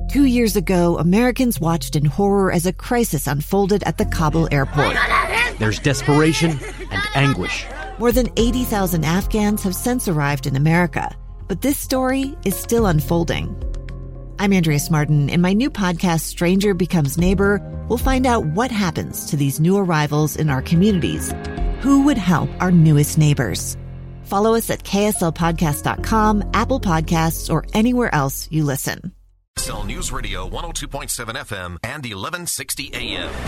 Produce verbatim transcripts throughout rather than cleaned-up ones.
Two years ago, Americans watched in horror as a crisis unfolded at the Kabul airport. There's desperation and anguish. More than eighty thousand Afghans have since arrived in America, but this story is still unfolding. I'm Andrea Smartin. In my new podcast, Stranger Becomes Neighbor, we'll find out what happens to these new arrivals in our communities. Who would help our newest neighbors? Follow us at K S L podcast dot com, Apple Podcasts, or anywhere else you listen. K S L News Radio one oh two point seven F M and eleven sixty A M.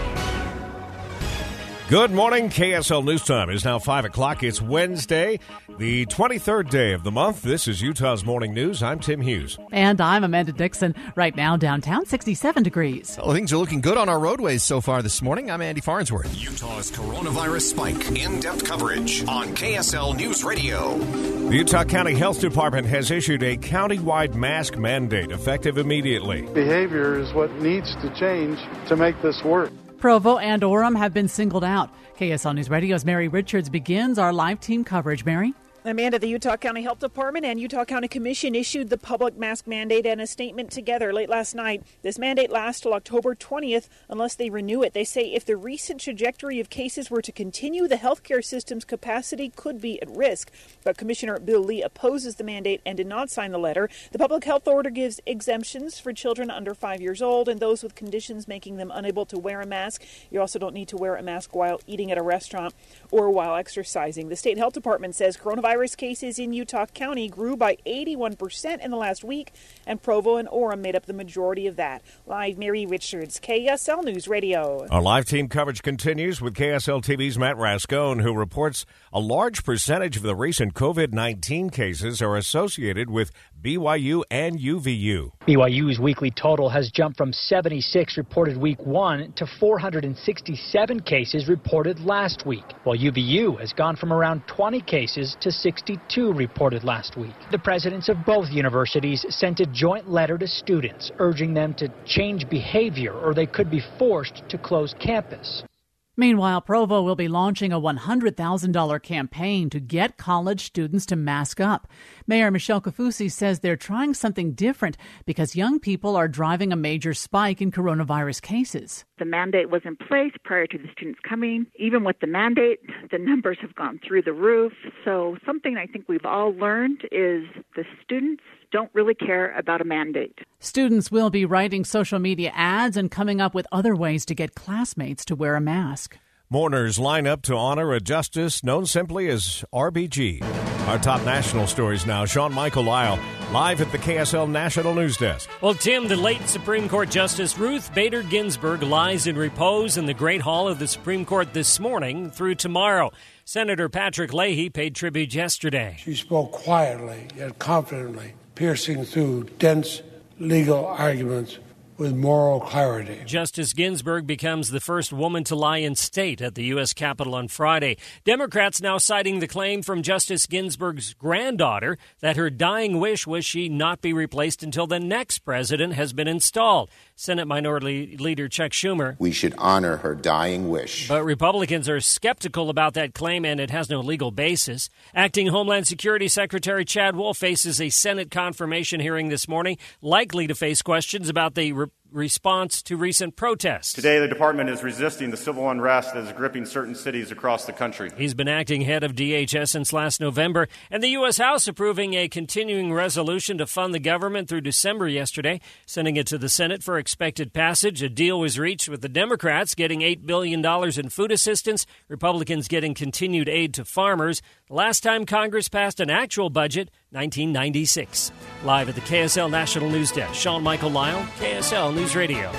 Good morning. K S L News Time is now five o'clock. It's Wednesday, the twenty-third day of the month. This is Utah's Morning News. I'm Tim Hughes. And I'm Amanda Dixon. Right now, downtown, sixty-seven degrees. Well, things are looking good on our roadways so far this morning. I'm Andy Farnsworth. Utah's coronavirus spike. In-depth coverage on K S L News Radio. The Utah County Health Department has issued a countywide mask mandate effective immediately. Behavior is what needs to change to make this work. Provo and Orem have been singled out. K S L News Radio's Mary Richards begins our live team coverage. Mary? Amanda, the Utah County Health Department and Utah County Commission issued the public mask mandate and a statement together late last night. This mandate lasts till October twentieth unless they renew it. They say if the recent trajectory of cases were to continue, the healthcare system's capacity could be at risk. But Commissioner Bill Lee opposes the mandate and did not sign the letter. The public health order gives exemptions for children under five years old and those with conditions making them unable to wear a mask. You also don't need to wear a mask while eating at a restaurant or while exercising. The state health department says coronavirus Virus cases in Utah County grew by eighty-one percent in the last week, and Provo and Orem made up the majority of that. Live, Mary Richards, K S L News Radio. Our live team coverage continues with K S L T V's Matt Rascone, who reports a large percentage of the recent covid nineteen cases are associated with B Y U and U V U. B Y U's weekly total has jumped from seventy-six reported week one to four hundred sixty-seven cases reported last week, while U V U has gone from around twenty cases to sixty-two reported last week. The presidents of both universities sent a joint letter to students urging them to change behavior or they could be forced to close campus. Meanwhile, Provo will be launching a one hundred thousand dollars campaign to get college students to mask up. Mayor Michelle Kaufusi says they're trying something different because young people are driving a major spike in coronavirus cases. The mandate was in place prior to the students coming. Even with the mandate, the numbers have gone through the roof. So something I think we've all learned is the students don't really care about a mandate. Students will be writing social media ads and coming up with other ways to get classmates to wear a mask. Mourners line up to honor a justice known simply as R B G. Our top national stories now. Sean Michael Lyle, live at the K S L National News Desk. Well, Tim, the late Supreme Court Justice Ruth Bader Ginsburg lies in repose in the Great Hall of the Supreme Court this morning through tomorrow. Senator Patrick Leahy paid tribute yesterday. She spoke quietly yet confidently, piercing through dense legal arguments with moral clarity. Justice Ginsburg becomes the first woman to lie in state at the U S Capitol on Friday. Democrats now citing the claim from Justice Ginsburg's granddaughter that her dying wish was she not be replaced until the next president has been installed. Senate Minority Leader Chuck Schumer. We should honor her dying wish. But Republicans are skeptical about that claim, and it has no legal basis. Acting Homeland Security Secretary Chad Wolf faces a Senate confirmation hearing this morning, likely to face questions about the re- response to recent protests. Today, the department is resisting the civil unrest that is gripping certain cities across the country. He's been acting head of D H S since last November, and the U S House approving a continuing resolution to fund the government through December yesterday, sending it to the Senate for expected passage. A deal was reached with the Democrats getting eight billion dollars in food assistance, Republicans getting continued aid to farmers. The last time Congress passed an actual budget, nineteen ninety-six. Live at the K S L National News Desk, Sean Michael Lyle, K S L News Radio.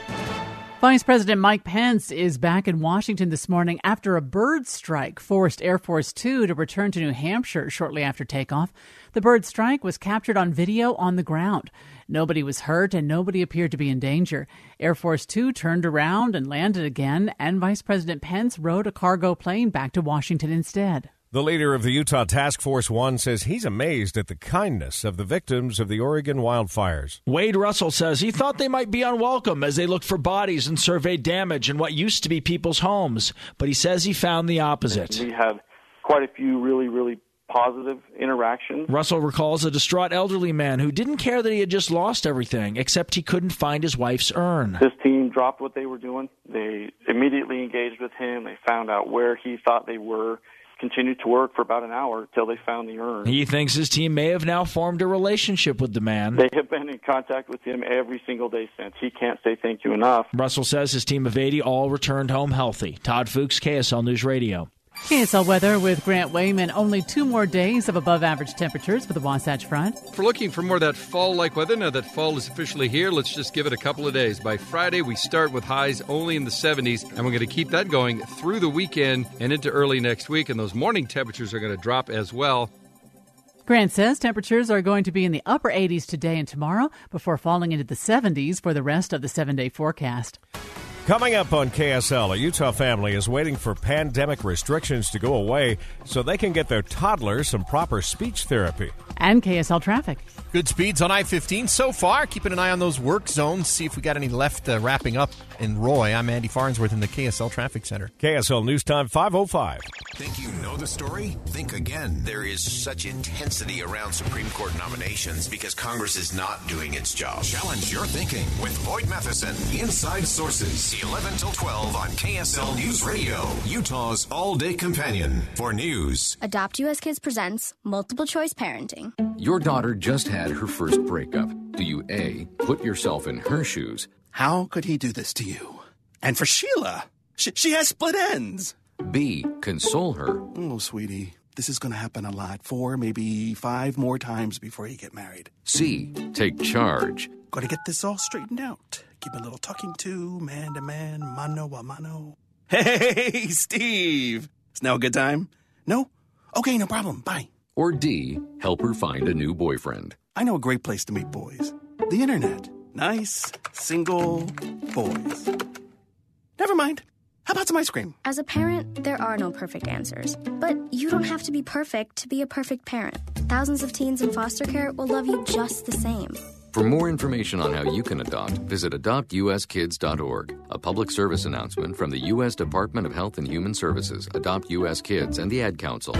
Vice President Mike Pence is back in Washington this morning after a bird strike forced Air Force Two to return to New Hampshire shortly after takeoff. The bird strike was captured on video on the ground. Nobody was hurt and nobody appeared to be in danger. Air Force Two turned around and landed again, and Vice President Pence rode a cargo plane back to Washington instead. The leader of the Utah Task Force One says he's amazed at the kindness of the victims of the Oregon wildfires. Wade Russell says he thought they might be unwelcome as they looked for bodies and surveyed damage in what used to be people's homes. But he says he found the opposite. We had quite a few really, really positive interactions. Russell recalls a distraught elderly man who didn't care that he had just lost everything, except he couldn't find his wife's urn. His team dropped what they were doing. They immediately engaged with him. They found out where he thought they were, continued to work for about an hour until they found the urn. He thinks his team may have now formed a relationship with the man. They have been in contact with him every single day since. He can't say thank you enough. Russell says his team of eighty all returned home healthy. Todd Fuchs, K S L News Radio. K S L weather with Grant Wayman. Only two more days of above-average temperatures for the Wasatch Front. If we're looking for more of that fall-like weather, now that fall is officially here, let's just give it a couple of days. By Friday, we start with highs only in the seventies, and we're going to keep that going through the weekend and into early next week, and those morning temperatures are going to drop as well. Grant says temperatures are going to be in the upper eighties today and tomorrow before falling into the seventies for the rest of the seven-day forecast. Coming up on K S L, a Utah family is waiting for pandemic restrictions to go away so they can get their toddler some proper speech therapy. And K S L traffic. Good speeds on I fifteen so far. Keeping an eye on those work zones, see if we got any left uh, wrapping up in Roy. I'm Andy Farnsworth in the K S L Traffic Center. K S L News Time five oh five. Think you know the story? Think again. There is such intensity around Supreme Court nominations because Congress is not doing its job. Challenge your thinking with Boyd Matheson. Inside Sources, eleven till twelve on K S L News Radio, Utah's all-day companion for news. Adopt U S Kids presents Multiple Choice Parenting. Your daughter just had her first breakup. Do you A, put yourself in her shoes? How could he do this to you? And for Sheila, she, she has split ends. B, console her. Oh, sweetie, this is going to happen a lot. Four, maybe five more times before you get married. C, take charge. Got to get this all straightened out. Give a little talking to, man to man, mano a mano. Hey, Steve! Is now a good time? No? Okay, no problem. Bye. Or D, help her find a new boyfriend. I know a great place to meet boys. The internet. Nice, single boys. Never mind. How about some ice cream? As a parent, there are no perfect answers. But you don't have to be perfect to be a perfect parent. Thousands of teens in foster care will love you just the same. For more information on how you can adopt, visit adopt u s kids dot org. A public service announcement from the U S Department of Health and Human Services, Adopt U S Kids, and the Ad Council.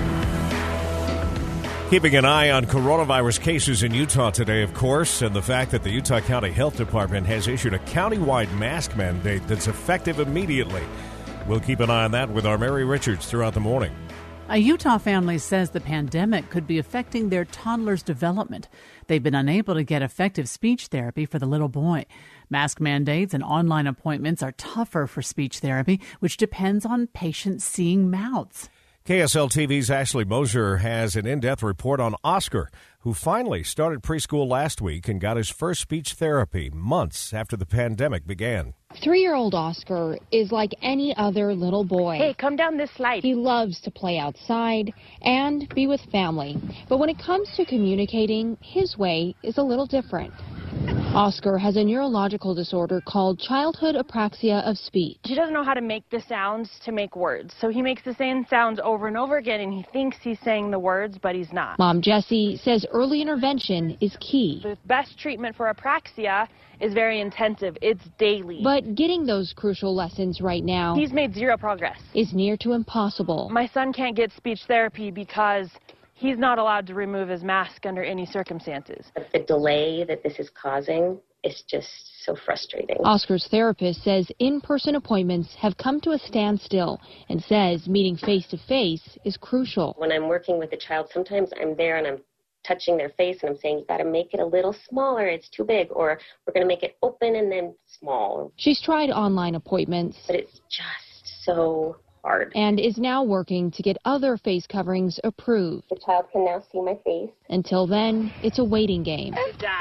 Keeping an eye on coronavirus cases in Utah today, of course, and the fact that the Utah County Health Department has issued a countywide mask mandate that's effective immediately. We'll keep an eye on that with our Mary Richards throughout the morning. A Utah family says the pandemic could be affecting their toddler's development. They've been unable to get effective speech therapy for the little boy. Mask mandates and online appointments are tougher for speech therapy, which depends on patients seeing mouths. K S L T V's Ashley Moser has an in-depth report on Oscar, who finally started preschool last week and got his first speech therapy months after the pandemic began. Three-year-old Oscar is like any other little boy. Hey, come down this slide. He loves to play outside and be with family. But when it comes to communicating, his way is a little different. Oscar has a neurological disorder called childhood apraxia of speech. He doesn't know how to make the sounds to make words. So he makes the same sounds over and over again, and he thinks he's saying the words, but he's not. Mom Jessie says early intervention is key. The best treatment for apraxia is very intensive. It's daily. But getting those crucial lessons right now, he's made zero progress. Is near to impossible. My son can't get speech therapy because he's not allowed to remove his mask under any circumstances. The delay that this is causing is just so frustrating. Oscar's therapist says in-person appointments have come to a standstill and says meeting face-to-face is crucial. When I'm working with a child, sometimes I'm there and I'm touching their face and I'm saying, you got to make it a little smaller, it's too big, or we're going to make it open and then small. She's tried online appointments, but it's just so hard. And is now working to get other face coverings approved. The child can now see my face. Until then, it's a waiting game.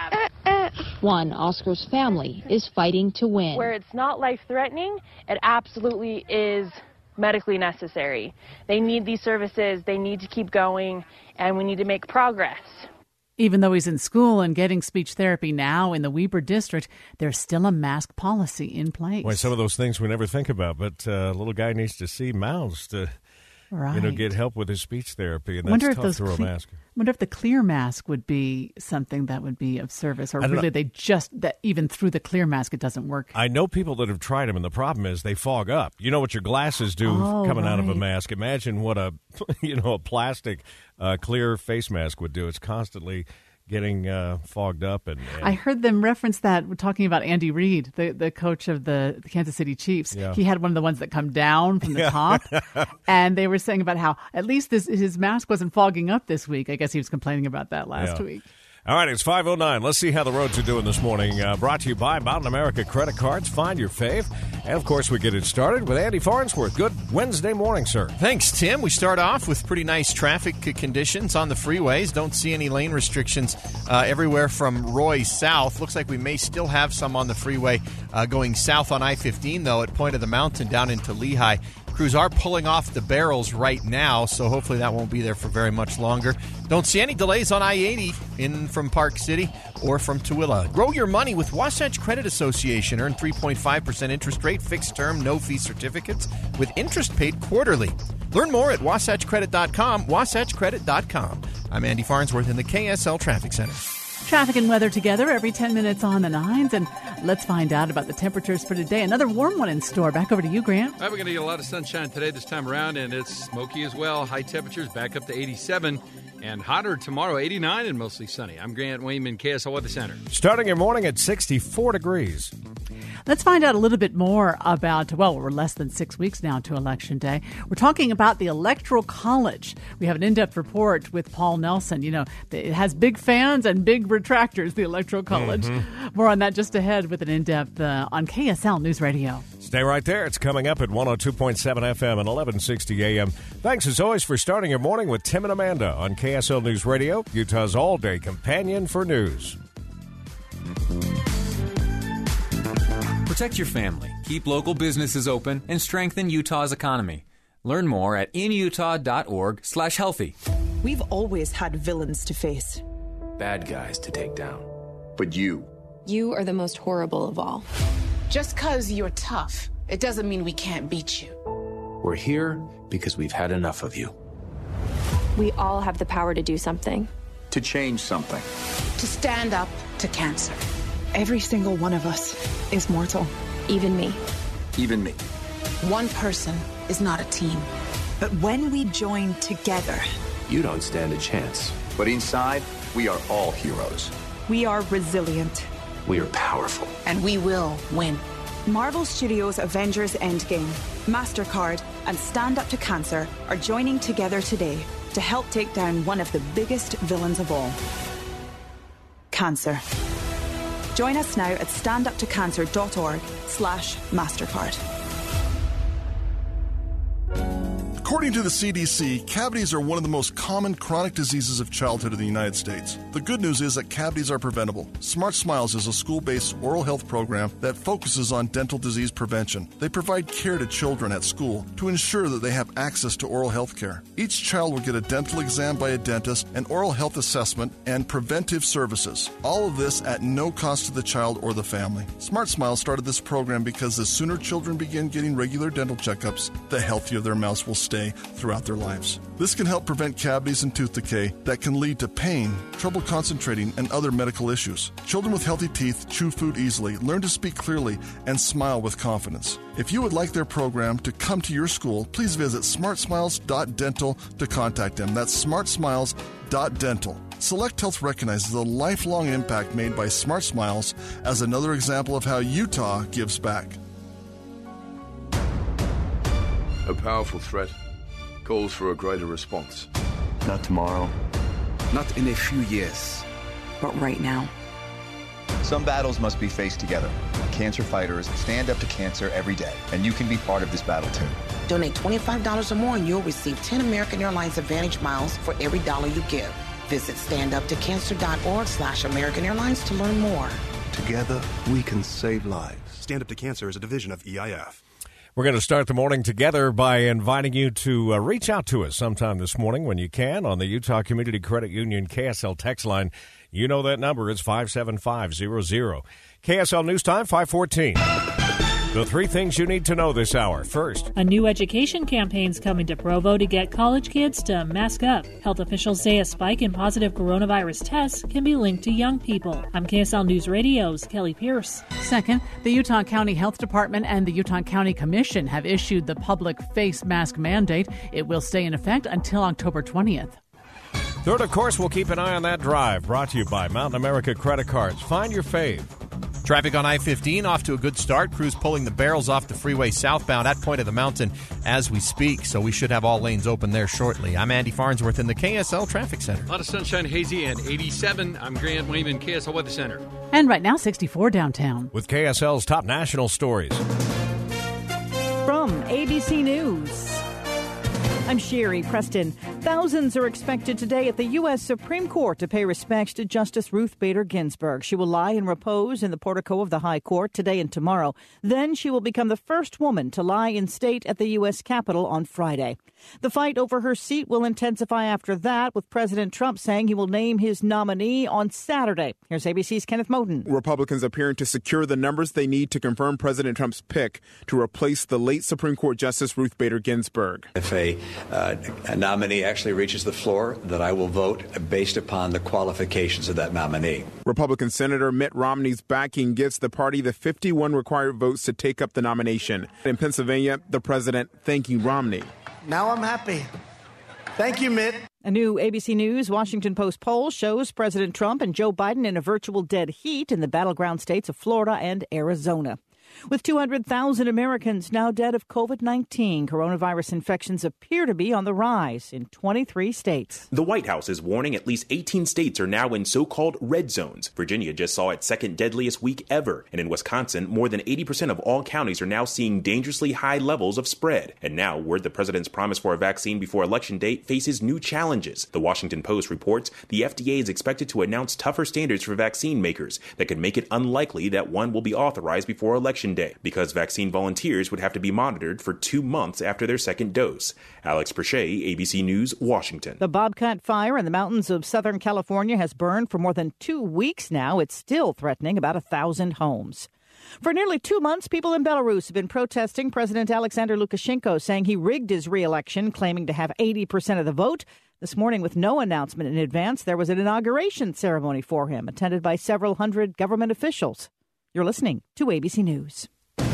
One Oscar's family is fighting to win. Where it's not life-threatening, it absolutely is medically necessary. They need these services, they need to keep going, and we need to make progress. Even though he's in school and getting speech therapy now in the Weber district, there's still a mask policy in place. Boy, some of those things we never think about, but uh, little guy needs to see mouths to right. you know, get help with his speech therapy, and wonder that's if tough those through a cle- mask. wonder if the clear mask would be something that would be of service, or I don't really know. they just, that even through the clear mask it doesn't work. I know people that have tried them, and the problem is they fog up. You know what your glasses do Oh, coming out of a right. mask. Imagine what a, you know, a plastic uh, clear face mask would do. It's constantly getting uh, fogged up. And, and I heard them reference that. We're talking about Andy Reid, the, the coach of the, the Kansas City Chiefs. Yeah. He had one of the ones that come down from the Yeah. top. And they were saying about how at least this, his mask wasn't fogging up this week. I guess he was complaining about that last Yeah. week. All right, it's five oh nine. Let's see how the roads are doing this morning. Uh, brought to you by Mountain America Credit Cards. Find your fave. And, of course, we get it started with Andy Farnsworth. Good Wednesday morning, sir. Thanks, Tim. We start off with pretty nice traffic conditions on the freeways. Don't see any lane restrictions uh, everywhere from Roy south. Looks like we may still have some on the freeway uh, going south on I fifteen, though, at Point of the Mountain down into Lehigh. Crews are pulling off the barrels right now, so hopefully that won't be there for very much longer. Don't see any delays on I eighty in from Park City or from Tooele. Grow your money with Wasatch Credit Association. Earn three point five percent interest rate, fixed term, no fee certificates with interest paid quarterly. Learn more at wasatch credit dot com, wasatch credit dot com. I'm Andy Farnsworth in the K S L Traffic Center. Traffic and weather together every ten minutes on the nines, and let's find out about the temperatures for today. Another warm one in store. Back over to you, Grant. All right, we're going to get a lot of sunshine today this time around, and it's smoky as well. High temperatures back up to eighty-seven, and hotter tomorrow, eighty-nine and mostly sunny. I'm Grant Wayman, K S L Weather Center. Starting your morning at sixty-four degrees. Let's find out a little bit more about, well, we're less than six weeks now to Election Day. We're talking about the Electoral College. We have an in-depth report with Paul Nelson. You know, it has big fans and big retractors, the Electoral College. Mm-hmm. More on that just ahead with an in-depth uh, on K S L News Radio. Stay right there. It's coming up at one oh two point seven F M and eleven sixty A M. Thanks, as always, for starting your morning with Tim and Amanda on K S L News Radio, Utah's all-day companion for news. Protect your family, keep local businesses open, and strengthen Utah's economy. Learn more at in utah dot org slash healthy. We've always had villains to face. Bad guys to take down. But you. You are the most horrible of all. Just because you're tough, it doesn't mean we can't beat you. We're here because we've had enough of you. We all have the power to do something. To change something. To stand up to cancer. Every single one of us is mortal. Even me. Even me. One person is not a team. But when we join together, You don't stand a chance. But inside, we are all heroes. we are resilient. We are powerful. And we will win. Marvel Studios' Avengers Endgame, MasterCard, and Stand Up to Cancer are joining together today to help take down one of the biggest villains of all. Cancer. Join us now at stand up to cancer dot org slash MasterCard. According to the C D C, cavities are one of the most common chronic diseases of childhood in the United States. The good news is that cavities are preventable. Smart Smiles is a school-based oral health program that focuses on dental disease prevention. They provide care to children at school to ensure that they have access to oral health care. Each child will get a dental exam by a dentist, an oral health assessment, and preventive services. All of this at no cost to the child or the family. Smart Smiles started this program because the sooner children begin getting regular dental checkups, the healthier their mouths will stay throughout their lives. This can help prevent cavities and tooth decay that can lead to pain, trouble concentrating, and other medical issues. Children with healthy teeth chew food easily, learn to speak clearly, and smile with confidence. If you would like their program to come to your school, please visit smart smiles dot dental to contact them. That's smart smiles dot dental. Select Health recognizes the lifelong impact made by Smart Smiles as another example of how Utah gives back. A powerful threat calls for a greater response. Not tomorrow. Not in a few years. But right now. Some battles must be faced together. Cancer fighters stand up to cancer every day, and you can be part of this battle too. Donate twenty-five dollars or more and you'll receive ten American Airlines Advantage miles for every dollar you give. Visit stand up to cancer dot org slash American Airlines to learn more. Together, we can save lives. Stand Up to Cancer is a division of E I F. We're going to start the morning together by inviting you to uh, reach out to us sometime this morning when you can on the Utah Community Credit Union K S L text line. You know that number is five seven five zero zero. K S L News Time, five fourteen. The three things you need to know this hour. First, a new education campaign's coming to Provo to get college kids to mask up. Health officials say a spike in positive coronavirus tests can be linked to young people. I'm K S L News Radio's Kelly Pierce. Second, the Utah County Health Department and the Utah County Commission have issued the public face mask mandate. It will stay in effect until October twentieth. Third, of course, we'll keep an eye on that drive. Brought to you by Mountain America Credit Cards. Find your fave. Traffic on I fifteen off to a good start. Crews pulling the barrels off the freeway southbound at Point of the Mountain as we speak, so we should have all lanes open there shortly. I'm Andy Farnsworth in the K S L Traffic Center. A lot of sunshine, hazy, and eighty-seven. I'm Grant Wayman, K S L Weather Center. And right now, sixty-four downtown. With K S L's top national stories. From A B C News, I'm Sherry Preston. Thousands are expected today at the U S Supreme Court to pay respects to Justice Ruth Bader Ginsburg. She will lie in repose in the portico of the High Court today and tomorrow. Then she will become the first woman to lie in state at the U S Capitol on Friday. The fight over her seat will intensify after that, with President Trump saying he will name his nominee on Saturday. Here's A B C's Kenneth Moden. Republicans appearing to secure the numbers they need to confirm President Trump's pick to replace the late Supreme Court Justice Ruth Bader Ginsburg. If a, uh, a nominee actually reaches the floor, that I will vote based upon the qualifications of that nominee. Republican Senator Mitt Romney's backing gives the party the fifty-one required votes to take up the nomination. In Pennsylvania, the president thanking Romney. Now I'm happy. Thank you, Mitt. A new A B C News Washington Post poll shows President Trump and Joe Biden in a virtual dead heat in the battleground states of Florida and Arizona. With two hundred thousand Americans now dead of covid nineteen, coronavirus infections appear to be on the rise in twenty-three states. The White House is warning at least eighteen states are now in so-called red zones. Virginia just saw its second deadliest week ever. And in Wisconsin, more than eighty percent of all counties are now seeing dangerously high levels of spread. And now, word the president's promise for a vaccine before Election Day faces new challenges. The Washington Post reports the F D A is expected to announce tougher standards for vaccine makers that could make it unlikely that one will be authorized before Election Day, because vaccine volunteers would have to be monitored for two months after their second dose. Alex Perche, A B C News, Washington. The Bobcat fire in the mountains of Southern California has burned for more than two weeks now. It's still threatening about a thousand homes. For nearly two months, people in Belarus have been protesting President Alexander Lukashenko, saying he rigged his re-election, claiming to have eighty percent of the vote. This morning, with no announcement in advance, there was an inauguration ceremony for him, attended by several hundred government officials. You're listening to A B C News.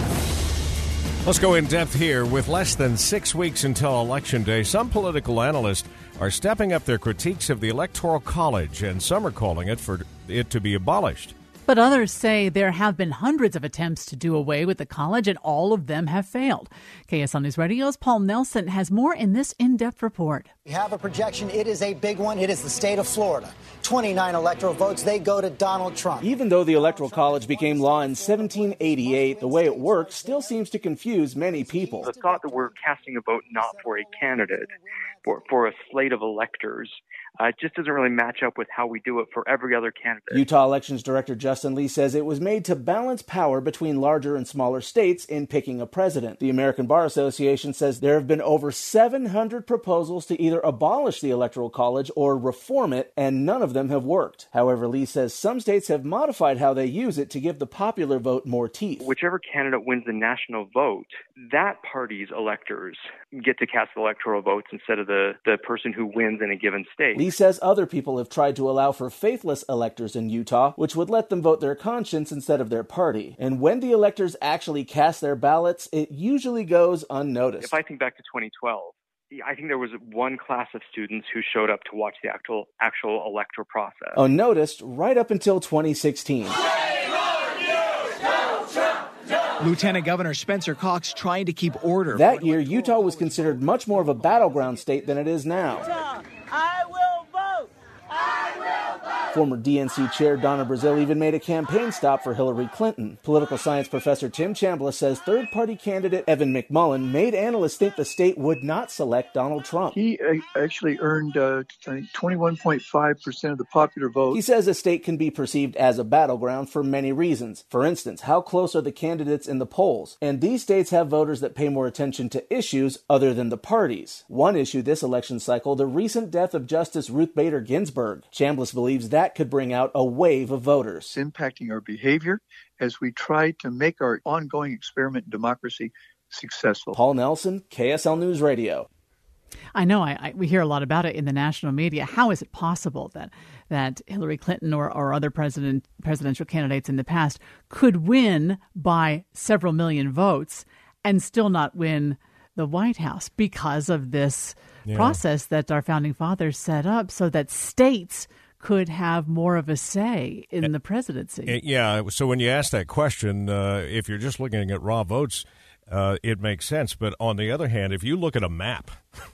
Let's go in depth here. With less than six weeks until Election Day, some political analysts are stepping up their critiques of the Electoral College, and some are calling it for it to be abolished. But others say there have been hundreds of attempts to do away with the college, and all of them have failed. K S L News Radio's Paul Nelson has more in this in-depth report. We have a projection. It is a big one. It is the state of Florida. twenty-nine electoral votes. They go to Donald Trump. Even though the Electoral College became law in seventeen eighty-eight, the way it works still seems to confuse many people. The thought that we're casting a vote not for a candidate, for, for a slate of electors, uh, just doesn't really match up with how we do it for every other candidate. Utah Elections Director Justin Lee says it was made to balance power between larger and smaller states in picking a president. The American Bar Association says there have been over seven hundred proposals to either abolish the Electoral College or reform it, and none of them have worked. However, Lee says some states have modified how they use it to give the popular vote more teeth. Whichever candidate wins the national vote, that party's electors get to cast electoral votes instead of the, the person who wins in a given state. Lee says other people have tried to allow for faithless electors in Utah, which would let them vote their conscience instead of their party. And when the electors actually cast their ballots, it usually goes unnoticed. If I think back to twenty twelve, I think there was one class of students who showed up to watch the actual actual electoral process. Unnoticed right up until twenty sixteen. Lieutenant Governor Spencer Cox trying to keep order. That year, Utah was considered much more of a battleground state than it is now. I will vote. I will vote. Former D N C Chair Donna Brazile even made a campaign stop for Hillary Clinton. Political science professor Tim Chambliss says third-party candidate Evan McMullin made analysts think the state would not select Donald Trump. He actually earned uh, twenty-one point five percent of the popular vote. He says a state can be perceived as a battleground for many reasons. For instance, how close are the candidates in the polls? And these states have voters that pay more attention to issues other than the parties. One issue this election cycle, the recent death of Justice Ruth Bader Ginsburg. Chambliss believes that that could bring out a wave of voters. It's impacting our behavior as we try to make our ongoing experiment in democracy successful. Paul Nelson, K S L News Radio. I know I, I, we hear a lot about it in the national media. How is it possible that that Hillary Clinton or, or other president presidential candidates in the past could win by several million votes and still not win the White House because of this yeah. process that our founding fathers set up so that states could have more of a say in the presidency? Yeah. So when you ask that question, uh, if you're just looking at raw votes, uh, it makes sense. But on the other hand, if you look at a map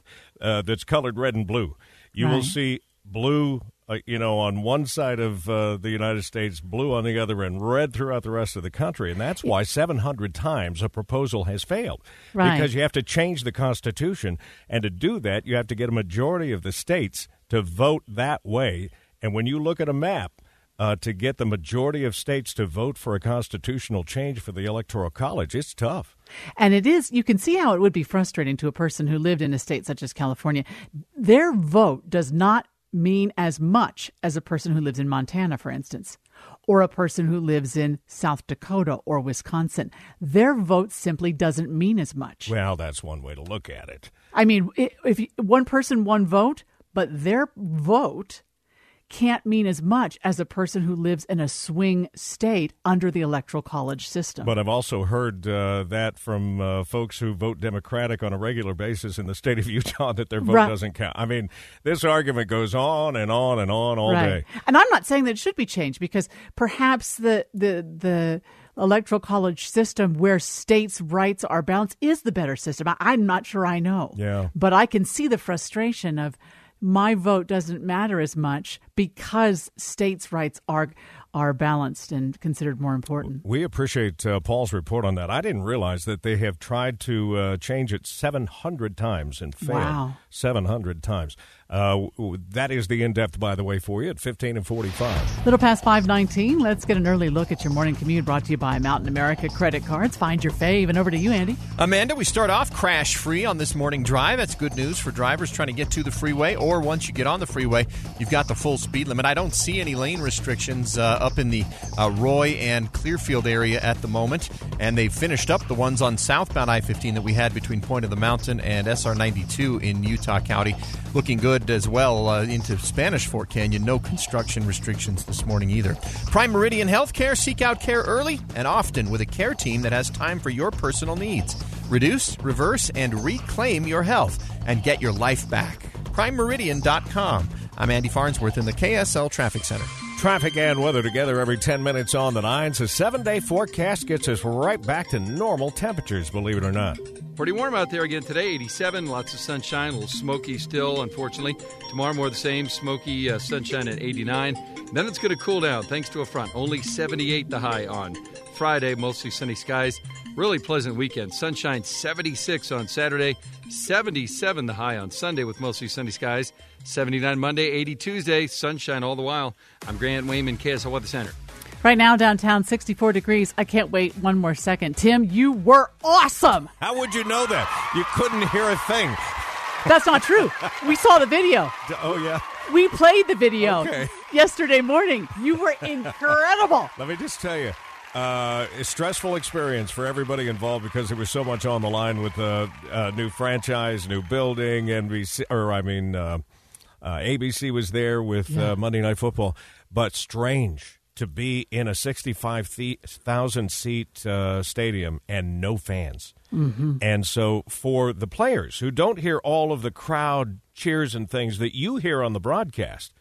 uh, that's colored red and blue, you right. will see blue, uh, you know, on one side of uh, the United States, blue on the other, and red throughout the rest of the country. And that's why seven hundred times a proposal has failed. Right. Because you have to change the Constitution. And to do that, you have to get a majority of the states to vote that way. And when you look at a map, uh, to get the majority of states to vote for a constitutional change for the Electoral College, it's tough. And it is, you can see how it would be frustrating to a person who lived in a state such as California. Their vote does not mean as much as a person who lives in Montana, for instance, or a person who lives in South Dakota or Wisconsin. Their vote simply doesn't mean as much. Well, that's one way to look at it. I mean, if one person, one vote, but their vote can't mean as much as a person who lives in a swing state under the Electoral College system. But I've also heard uh, that from uh, folks who vote Democratic on a regular basis in the state of Utah that their vote right. doesn't count. I mean, this argument goes on and on and on all right. day. And I'm not saying that it should be changed because perhaps the the the Electoral College system where states' rights are balanced is the better system. I, I'm not sure I know. Yeah. But I can see the frustration of my vote doesn't matter as much because states' rights are are balanced and considered more important. We appreciate uh, Paul's report on that. I didn't realize that they have tried to uh, change it seven hundred times and failed wow. seven hundred times. Uh, that is the in-depth, by the way, for you at fifteen and forty-five. Little past five nineteen. Let's get an early look at your morning commute brought to you by Mountain America Credit Cards. Find your fave. And over to you, Andy. Amanda, we start off crash-free on this morning drive. That's good news for drivers trying to get to the freeway, or once you get on the freeway, you've got the full speed limit. I don't see any lane restrictions uh, up in the uh, Roy and Clearfield area at the moment, and they've finished up the ones on southbound I fifteen that we had between Point of the Mountain and S R ninety-two in Utah County. Looking good as well uh, into Spanish Fort Canyon. No construction restrictions this morning either. Prime Meridian Healthcare. Seek out care early and often with a care team that has time for your personal needs. Reduce, reverse, and reclaim your health and get your life back. prime meridian dot com. I'm Andy Farnsworth in the K S L Traffic Center. Traffic and weather together every ten minutes on the nines. A seven-day forecast gets us right back to normal temperatures, believe it or not. Pretty warm out there again today, eighty-seven, lots of sunshine, a little smoky still, unfortunately. Tomorrow more the same, smoky uh, sunshine at eighty-nine. Then it's going to cool down thanks to a front, only seventy-eight the high on Friday, mostly sunny skies. Really pleasant weekend, sunshine seventy-six on Saturday, seventy-seven the high on Sunday with mostly sunny skies. seventy-nine Monday, eighty Tuesday, sunshine all the while. I'm Grant Wayman, K S L Weather Center. Right now, downtown, sixty-four degrees. I can't wait one more second. Tim, you were awesome. How would you know that? You couldn't hear a thing. That's not true. We saw the video. Oh, yeah. We played the video okay. yesterday morning. You were incredible. Let me just tell you, uh, a stressful experience for everybody involved because there was so much on the line with a uh, uh, new franchise, new building, N B C, or I mean, uh, uh, A B C was there with yeah. uh, Monday Night Football, but strange to be in a sixty-five thousand seat uh, stadium and no fans. Mm-hmm. And so for the players who don't hear all of the crowd cheers and things that you hear on the broadcast,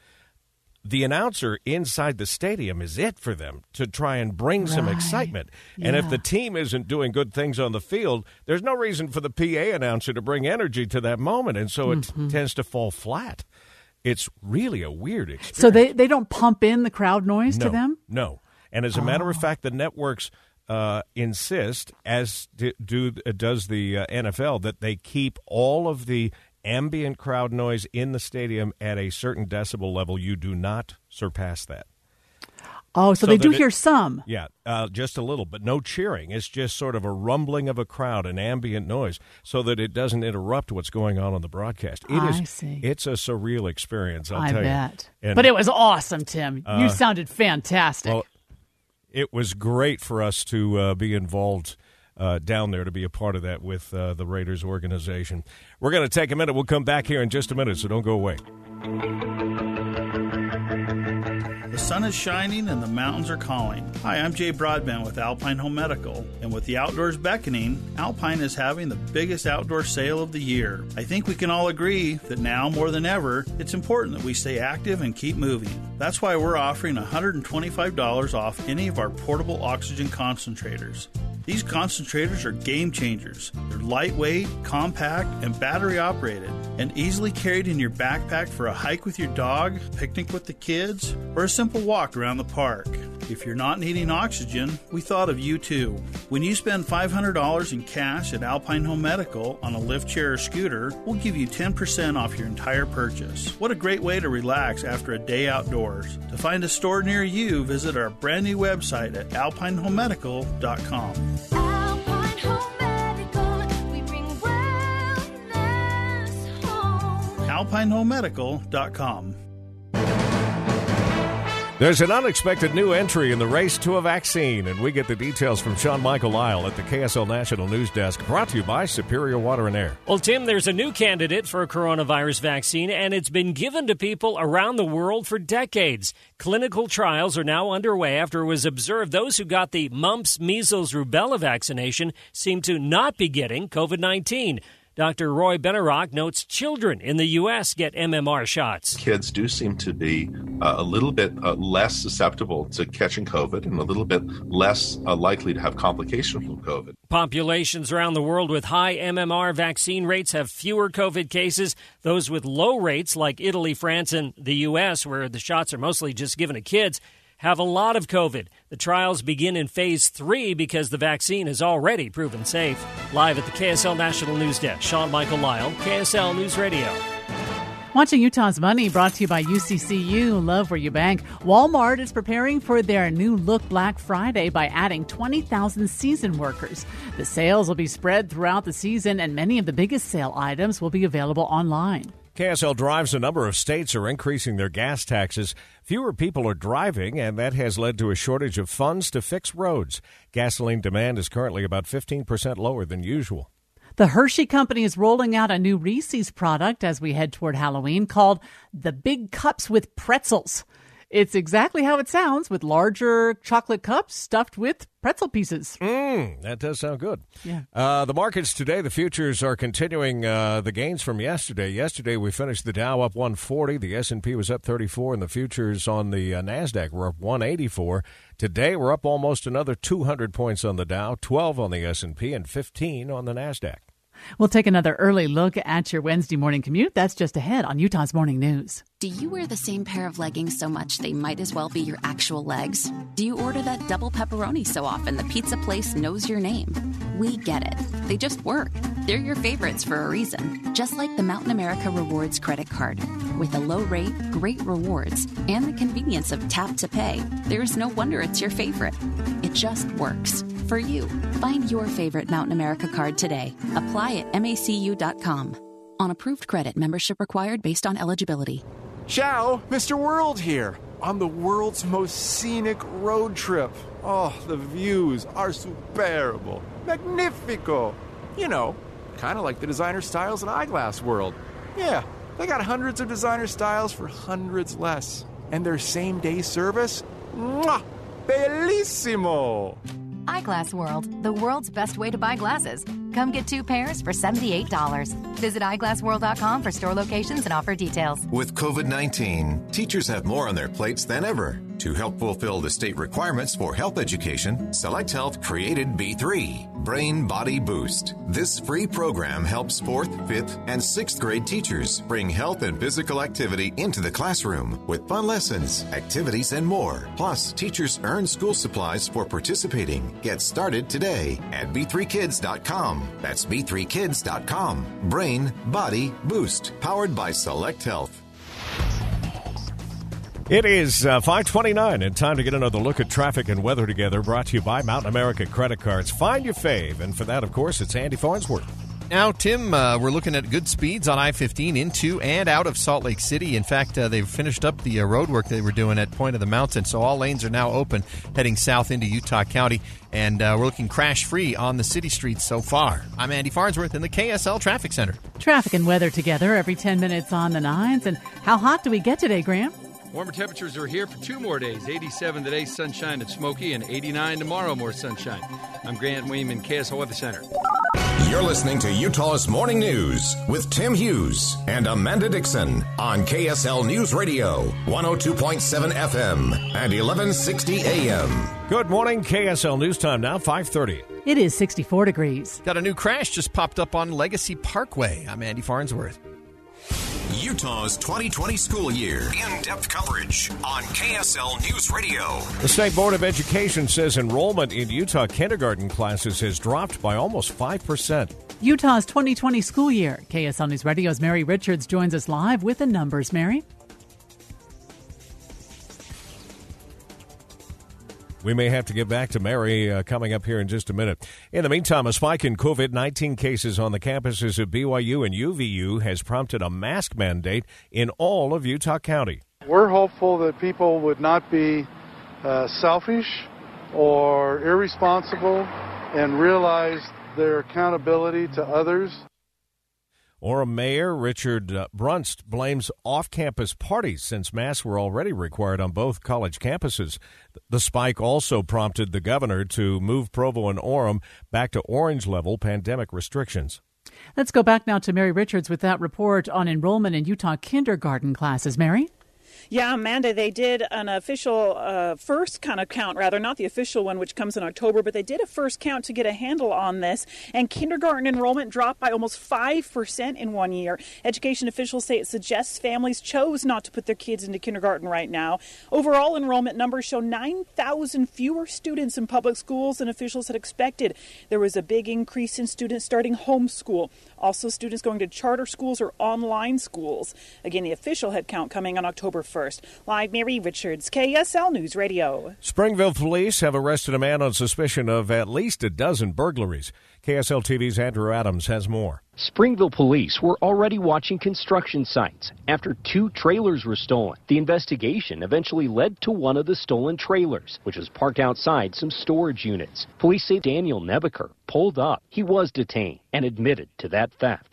the announcer inside the stadium is it for them to try and bring right. some excitement. Yeah. And if the team isn't doing good things on the field, there's no reason for the P A announcer to bring energy to that moment. And so mm-hmm. it tends to fall flat. It's really a weird experience. So they, they don't pump in the crowd noise no, to them? No. And as a oh. matter of fact, the networks uh, insist, as do, do does the uh, N F L, that they keep all of the ambient crowd noise in the stadium at a certain decibel level. You do not surpass that. Oh, so, so they do hear some. Yeah, uh, just a little, but no cheering. It's just sort of a rumbling of a crowd, an ambient noise, so that it doesn't interrupt what's going on on the broadcast. It I is, see. It's a surreal experience, I'll I tell bet. you. And, but it was awesome, Tim. uh, you sounded fantastic. Well, it was great for us to uh, be involved uh, down there, to be a part of that with uh, the Raiders organization. We're going to take a minute. We'll come back here in just a minute, so don't go away. The sun is shining and the mountains are calling. Hi, I'm Jay Broadbent with Alpine Home Medical. And with the outdoors beckoning, Alpine is having the biggest outdoor sale of the year. I think we can all agree that now more than ever, it's important that we stay active and keep moving. That's why we're offering one hundred twenty-five dollars off any of our portable oxygen concentrators. These concentrators are game changers. They're lightweight, compact, and battery operated, and easily carried in your backpack for a hike with your dog, picnic with the kids, or a simple walk around the park. If you're not needing oxygen, we thought of you too. When you spend five hundred dollars in cash at Alpine Home Medical on a lift chair or scooter, we'll give you ten percent off your entire purchase. What a great way to relax after a day outdoors. To find a store near you, visit our brand new website at alpine home medical dot com. Alpine Home Medical, we bring wellness home. alpine home medical dot com. There's an unexpected new entry in the race to a vaccine, and we get the details from Sean Michael Lyle at the K S L National News Desk, brought to you by Superior Water and Air. Well, Tim, there's a new candidate for a coronavirus vaccine, and it's been given to people around the world for decades. Clinical trials are now underway after it was observed those who got the mumps, measles, rubella vaccination seem to not be getting COVID nineteen. Doctor Roy Benarock notes children in the U S get M M R shots. Kids do seem to be uh, a little bit uh, less susceptible to catching COVID and a little bit less uh, likely to have complications from COVID. Populations around the world with high M M R vaccine rates have fewer COVID cases. Those with low rates, like Italy, France, and the U S, where the shots are mostly just given to kids, have a lot of COVID. The trials begin in phase three because the vaccine is already proven safe. Live at the K S L National News Desk, Sean Michael Lyle, K S L News Radio. Watching Utah's Money, brought to you by U C C U. Love where you bank. Walmart is preparing for their new Look Black Friday by adding twenty thousand season workers. The sales will be spread throughout the season, and many of the biggest sale items will be available online. K S L Drives, a number of states are increasing their gas taxes. Fewer people are driving, and that has led to a shortage of funds to fix roads. Gasoline demand is currently about fifteen percent lower than usual. The Hershey Company is rolling out a new Reese's product as we head toward Halloween called the Big Cups with Pretzels. It's exactly how it sounds, with larger chocolate cups stuffed with pretzel pieces. Mmm, that does sound good. Yeah. Uh, the markets today, the futures are continuing uh, the gains from yesterday. Yesterday we finished the Dow up one forty, the S and P was up thirty-four, and the futures on the uh, NASDAQ were up one eighty-four. Today we're up almost another two hundred points on the Dow, twelve on the S and P, and fifteen on the NASDAQ. We'll take another early look at your Wednesday morning commute. That's just ahead on Utah's Morning News. Do you wear the same pair of leggings so much they might as well be your actual legs? Do you order that double pepperoni so often the pizza place knows your name? We get it. They just work. They're your favorites for a reason. Just like the Mountain America Rewards credit card. With a low rate, great rewards, and the convenience of tap to pay, there's no wonder it's your favorite. It just works. For you. Find your favorite Mountain America card today. Apply at M A C U dot com. On approved credit, membership required based on eligibility. Ciao, Mister World here. On the world's most scenic road trip. Oh, the views are superbo. Magnifico. You know, kind of like the designer styles in Eyeglass World. Yeah, they got hundreds of designer styles for hundreds less. And their same-day service? Mwah! Bellissimo! Eyeglass World, the world's best way to buy glasses. Come get two pairs for seventy-eight dollars. Visit eyeglass world dot com for store locations and offer details. With COVID nineteen, teachers have more on their plates than ever. To help fulfill the state requirements for health education, Select Health created B three, Brain Body Boost. This free program helps fourth, fifth, and sixth grade teachers bring health and physical activity into the classroom with fun lessons, activities, and more. Plus, teachers earn school supplies for participating. Get started today at b three kids dot com. That's b three kids dot com. Brain Body Boost, powered by Select Health. It is uh, five twenty-nine and time to get another look at traffic and weather together, brought to you by Mountain America Credit Cards. Find your fave, and for that, of course, it's Andy Farnsworth. Now, Tim, uh, we're looking at good speeds on I fifteen into and out of Salt Lake City. In fact, uh, they've finished up the uh, road work they were doing at Point of the Mountain, so all lanes are now open heading south into Utah County, and uh, we're looking crash-free on the city streets so far. I'm Andy Farnsworth in the K S L Traffic Center. Traffic and weather together every ten minutes on the nines. And how hot do we get today, Graham? Warmer temperatures are here for two more days. eighty-seven today, sunshine and smoky, and eighty-nine tomorrow, more sunshine. I'm Grant Weeman, K S L Weather Center. You're listening to Utah's Morning News with Tim Hughes and Amanda Dixon on K S L News Radio, one oh two point seven F M and eleven sixty A M. Good morning, K S L News Time now, five thirty. It is sixty-four degrees. Got a new crash just popped up on Legacy Parkway. I'm Andy Farnsworth. Utah's twenty twenty school year. In-depth coverage on K S L News Radio. The State Board of Education says enrollment in Utah kindergarten classes has dropped by almost five percent. Utah's twenty twenty school year. K S L News Radio's Mary Richards joins us live with the numbers. Mary? We may have to get back to Mary uh, coming up here in just a minute. In the meantime, a spike in covid nineteen cases on the campuses of B Y U and U V U has prompted a mask mandate in all of Utah County. We're hopeful that people would not be uh, selfish or irresponsible and realize their accountability to others. Orem Mayor Richard uh, Brunst blames off-campus parties since masks were already required on both college campuses. The spike also prompted the governor to move Provo and Orem back to orange-level pandemic restrictions. Let's go back now to Mary Richards with that report on enrollment in Utah kindergarten classes. Mary? Yeah, Amanda, they did an official uh, first kind of count, rather, not the official one, which comes in October, but they did a first count to get a handle on this, and kindergarten enrollment dropped by almost five percent in one year. Education officials say it suggests families chose not to put their kids into kindergarten right now. Overall enrollment numbers show nine thousand fewer students in public schools than officials had expected. There was a big increase in students starting homeschool. Also, students going to charter schools or online schools. Again, the official head count coming on October first. Live, Mary Richards, K S L News Radio. Springville police have arrested a man on suspicion of at least a dozen burglaries. K S L T V's Andrew Adams has more. Springville police were already watching construction sites after two trailers were stolen. The investigation eventually led to one of the stolen trailers, which was parked outside some storage units. Police say Daniel Nebeker pulled up. He was detained and admitted to that theft.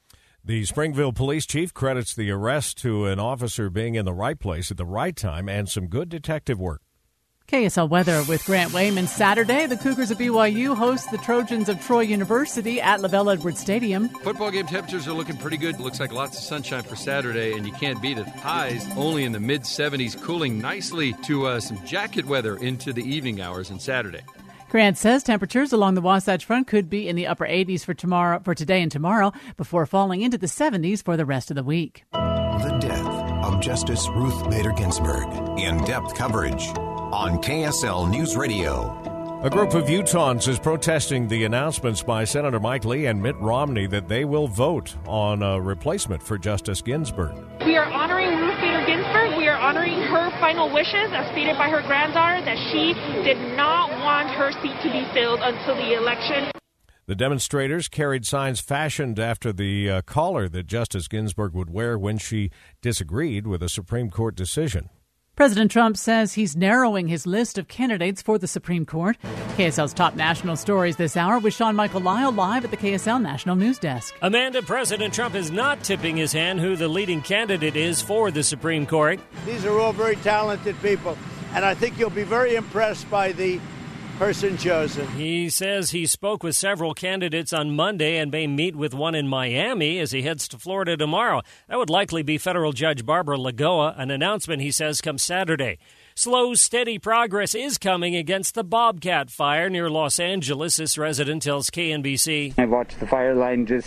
The Springville police chief credits the arrest to an officer being in the right place at the right time and some good detective work. K S L weather with Grant Wayman. Saturday, the Cougars of B Y U host the Trojans of Troy University at LaVell Edwards Stadium. Football game temperatures are looking pretty good. Looks like lots of sunshine for Saturday, and you can't beat it. Highs only in the mid seventies, cooling nicely to uh, some jacket weather into the evening hours on Saturday. Grant says temperatures along the Wasatch Front could be in the upper eighties for tomorrow, for today and tomorrow, before falling into the seventies for the rest of the week. The death of Justice Ruth Bader Ginsburg. In-depth coverage on K S L News Radio. A group of Utahns is protesting the announcements by Senator Mike Lee and Mitt Romney that they will vote on a replacement for Justice Ginsburg. We are honoring Ruth Bader Ginsburg. We are honoring her final wishes, as stated by her granddaughter, that she did not want her seat to be filled until the election. The demonstrators carried signs fashioned after the uh, collar that Justice Ginsburg would wear when she disagreed with a Supreme Court decision. President Trump says he's narrowing his list of candidates for the Supreme Court. K S L's top national stories this hour with Sean Michael Lyle live at the K S L National News Desk. Amanda, President Trump is not tipping his hand who the leading candidate is for the Supreme Court. These are all very talented people, and I think you'll be very impressed by the person chosen. He says he spoke with several candidates on Monday and may meet with one in Miami as he heads to Florida tomorrow. That would likely be federal Judge Barbara Lagoa. An announcement, he says, comes Saturday. Slow, steady progress is coming against the Bobcat fire near Los Angeles, this resident tells K N B C. I watched the fire line just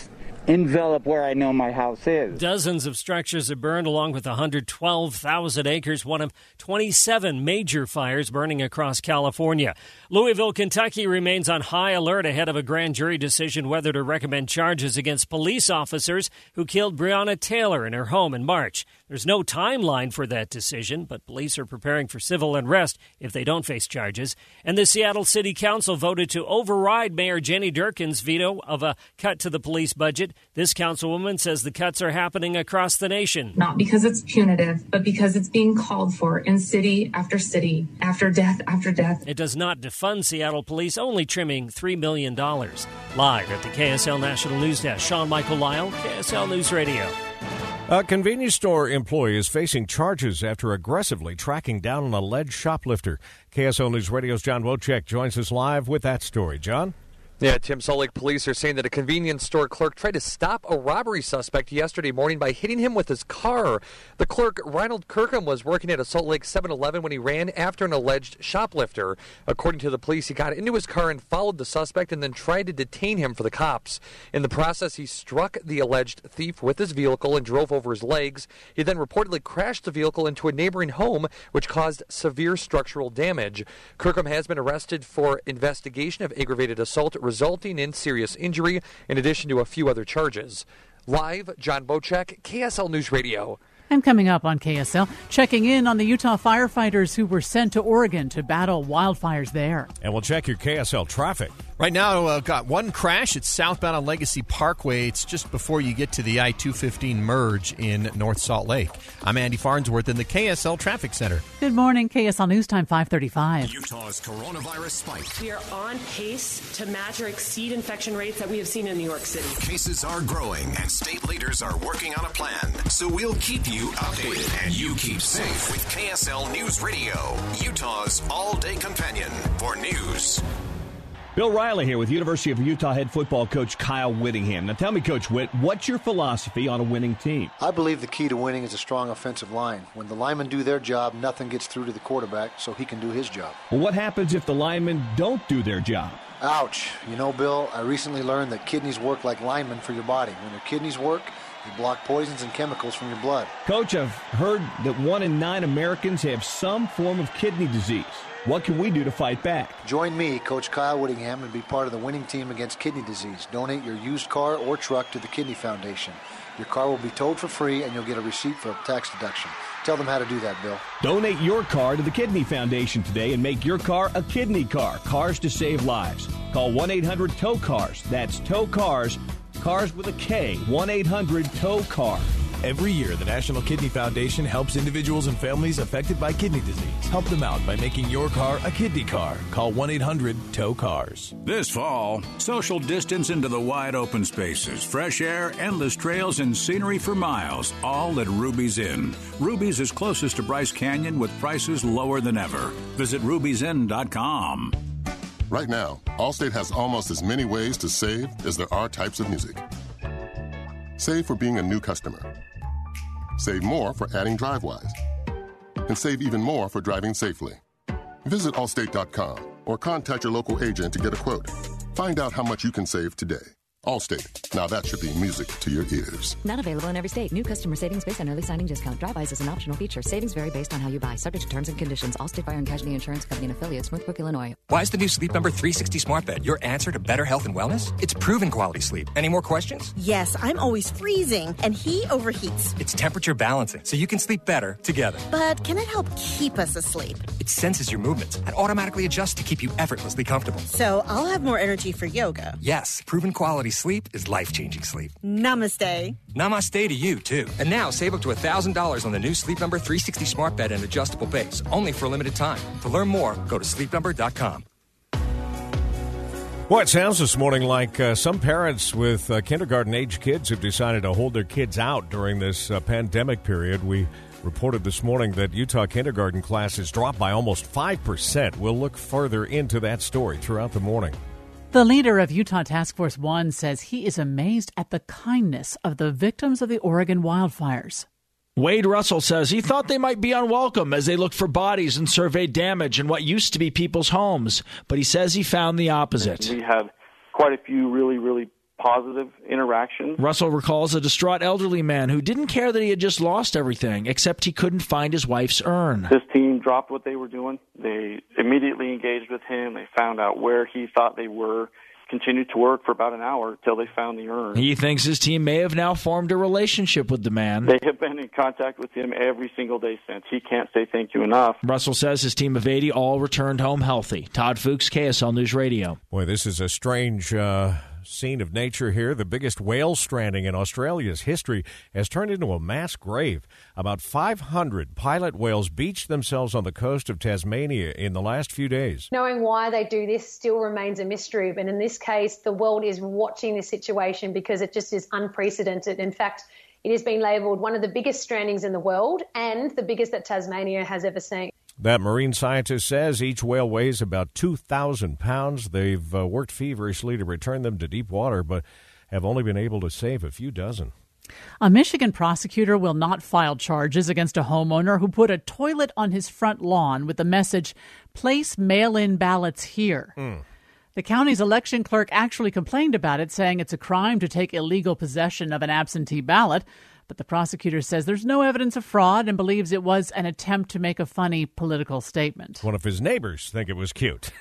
envelop where I know my house is. Dozens of structures have burned, along with one hundred twelve thousand acres, one of twenty-seven major fires burning across California. Louisville, Kentucky remains on high alert ahead of a grand jury decision whether to recommend charges against police officers who killed Breonna Taylor in her home in March. There's no timeline for that decision, but police are preparing for civil unrest if they don't face charges. And the Seattle City Council voted to override Mayor Jenny Durkin's veto of a cut to the police budget. This councilwoman says the cuts are happening across the nation. Not because it's punitive, but because it's being called for in city after city, after death after death. It does not defund Seattle police, only trimming three million dollars. Live at the K S L National News Desk, Sean Michael Lyle, K S L News Radio. A convenience store employee is facing charges after aggressively tracking down an alleged shoplifter. K S L News Radio's John Wojcik joins us live with that story. John? Yeah, Tim, Salt Lake police are saying that a convenience store clerk tried to stop a robbery suspect yesterday morning by hitting him with his car. The clerk, Ronald Kirkham, was working at a Salt Lake seven eleven when he ran after an alleged shoplifter. According to the police, he got into his car and followed the suspect and then tried to detain him for the cops. In the process, he struck the alleged thief with his vehicle and drove over his legs. He then reportedly crashed the vehicle into a neighboring home, which caused severe structural damage. Kirkham has been arrested for investigation of aggravated assault resulting in serious injury, in addition to a few other charges. Live, John Wojcik, K S L News Radio. And coming up on K S L, checking in on the Utah firefighters who were sent to Oregon to battle wildfires there. And we'll check your K S L traffic. Right now, uh, got one crash. It's southbound on Legacy Parkway. It's just before you get to the I two fifteen merge in North Salt Lake. I'm Andy Farnsworth in the K S L Traffic Center. Good morning, K S L News Time five thirty-five. Utah's coronavirus spike. We are on pace to match or exceed infection rates that we have seen in New York City. Cases are growing and state leaders are working on a plan. So we'll keep you updated and you keep safe with K S L News Radio, Utah's all-day companion for news. Bill Riley here with University of Utah head football coach Kyle Whittingham. Now tell me, Coach Witt, what's your philosophy on a winning team? I believe the key to winning is a strong offensive line. When the linemen do their job, nothing gets through to the quarterback, so he can do his job. Well, what happens if the linemen don't do their job? Ouch. You know, Bill, I recently learned that kidneys work like linemen for your body. When your kidneys work, they block poisons and chemicals from your blood. Coach, I've heard that one in nine Americans have some form of kidney disease. What can we do to fight back? Join me, Coach Kyle Whittingham, and be part of the winning team against kidney disease. Donate your used car or truck to the Kidney Foundation. Your car will be towed for free, and you'll get a receipt for a tax deduction. Tell them how to do that, Bill. Donate your car to the Kidney Foundation today and make your car a kidney car. Cars to save lives. Call one eight hundred tow cars. That's tow cars. Cars with a K. one eight hundred tow car. Every year, the National Kidney Foundation helps individuals and families affected by kidney disease. Help them out by making your car a kidney car. Call one eight hundred tow cars. This fall, social distance into the wide open spaces, fresh air, endless trails, and scenery for miles, all at Ruby's Inn. Ruby's is closest to Bryce Canyon with prices lower than ever. Visit ruby's inn dot com. Right now, Allstate has almost as many ways to save as there are types of music. Save for being a new customer. Save more for adding DriveWise. And save even more for driving safely. Visit allstate dot com or contact your local agent to get a quote. Find out how much you can save today. Allstate. Now that should be music to your ears. Not available in every state. New customer savings based on early signing discount. DriveWise is an optional feature. Savings vary based on how you buy. Subject to terms and conditions. Allstate Fire and Casualty Insurance Company and affiliates. Northbrook, Illinois. Why is the new Sleep Number three sixty Smart Bed your answer to better health and wellness? It's proven quality sleep. Any more questions? Yes, I'm always freezing, and he overheats. It's temperature balancing, so you can sleep better together. But can it help keep us asleep? It senses your movements and automatically adjusts to keep you effortlessly comfortable. So I'll have more energy for yoga. Yes, proven quality sleep is life-changing sleep. Namaste. Namaste to you, too. And now, save up to one thousand dollars on the new Sleep Number three sixty Smart Bed and adjustable base, only for a limited time. To learn more, go to sleep number dot com. Well, it sounds this morning like uh, some parents with uh, kindergarten-age kids have decided to hold their kids out during this uh, pandemic period. We reported this morning that Utah kindergarten classes dropped by almost five percent. We'll look further into that story throughout the morning. The leader of Utah Task Force One says he is amazed at the kindness of the victims of the Oregon wildfires. Wade Russell says he thought they might be unwelcome as they looked for bodies and surveyed damage in what used to be people's homes. But he says he found the opposite. We had quite a few really, really positive interactions. Russell recalls a distraught elderly man who didn't care that he had just lost everything, except he couldn't find his wife's urn. This team dropped what they were doing. They immediately engaged with him. They found out where he thought they were, continued to work for about an hour until they found the urn. He thinks his team may have now formed a relationship with the man. They have been in contact with him every single day since. He can't say thank you enough. Russell says his team of eighty all returned home healthy. Todd Fuchs, K S L News Radio. Boy, this is a strange uh, scene of nature here. The biggest whale stranding in Australia's history has turned into a mass grave. About five hundred pilot whales beached themselves on the coast of Tasmania in the last few days. Knowing why they do this still remains a mystery, but in this case, the world is watching this situation because it just is unprecedented. In fact, it has been labelled one of the biggest strandings in the world and the biggest that Tasmania has ever seen. That marine scientist says each whale weighs about two thousand pounds. They've uh, worked feverishly to return them to deep water, but have only been able to save a few dozen. A Michigan prosecutor will not file charges against a homeowner who put a toilet on his front lawn with the message, "Place mail-in ballots here." Mm. The county's election clerk actually complained about it, saying it's a crime to take illegal possession of an absentee ballot. But the prosecutor says there's no evidence of fraud and believes it was an attempt to make a funny political statement. One of his neighbors think it was cute.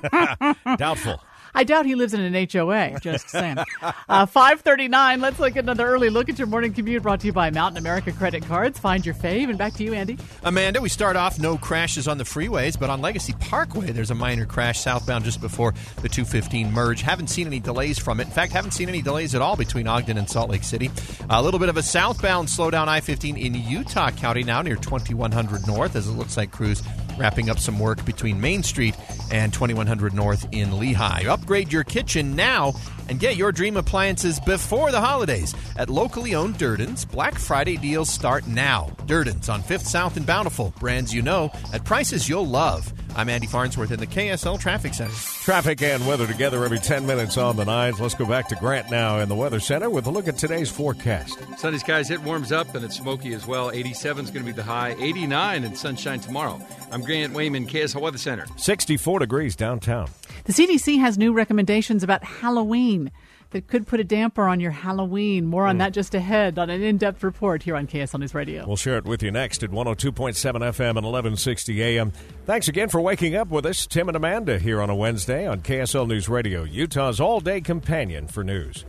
Doubtful. I doubt he lives in an H O A, just saying. uh, five thirty-nine, let's look at another early look at your morning commute brought to you by Mountain America Credit Cards. Find your fave, and back to you, Andy. Amanda, we start off no crashes on the freeways, but on Legacy Parkway, there's a minor crash southbound just before the two fifteen merge. Haven't seen any delays from it. In fact, haven't seen any delays at all between Ogden and Salt Lake City. A little bit of a southbound slowdown I fifteen in Utah County now near twenty-one hundred North, as it looks like crews wrapping up some work between Main Street and twenty-one hundred North in Lehigh. Upgrade your kitchen now and get your dream appliances before the holidays at locally owned Durden's. Black Friday deals start now. Durden's on fifth South and Bountiful. Brands you know at prices you'll love. I'm Andy Farnsworth in the K S L Traffic Center. Traffic and weather together every ten minutes on the nines. Let's go back to Grant now in the Weather Center with a look at today's forecast. Sunny skies, it warms up and it's smoky as well. eighty-seven is going to be the high. eighty-nine and sunshine tomorrow. I'm Grant Wayman, K S L Weather Center. sixty-four degrees downtown. The C D C has new recommendations about Halloween that could put a damper on your Halloween. More on mm. that just ahead on an in-depth report here on K S L News Radio. We'll share it with you next at one oh two point seven F M and eleven sixty A M. Thanks again for waking up with us. Tim and Amanda here on a Wednesday on K S L News Radio, Utah's all-day companion for news.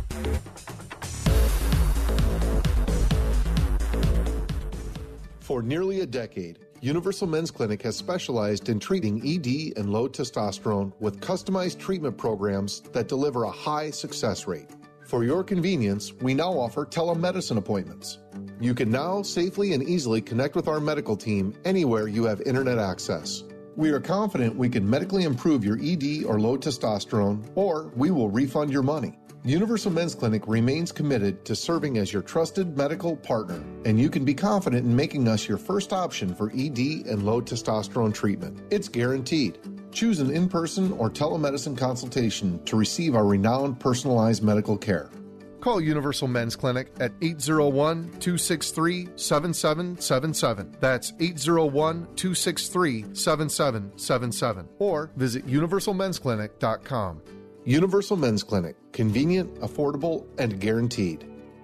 For nearly a decade, Universal Men's Clinic has specialized in treating E D and low testosterone with customized treatment programs that deliver a high success rate. For your convenience, we now offer telemedicine appointments. You can now safely and easily connect with our medical team anywhere you have internet access. We are confident we can medically improve your E D or low testosterone, or we will refund your money. Universal Men's Clinic remains committed to serving as your trusted medical partner, and you can be confident in making us your first option for E D and low testosterone treatment. It's guaranteed. Choose an in-person or telemedicine consultation to receive our renowned personalized medical care. Call Universal Men's Clinic at eight oh one, two six three, seven seven seven seven. That's eight oh one, two six three, seven seven seven seven. Or visit universal men's clinic dot com. Universal Men's Clinic. Convenient, affordable, and guaranteed.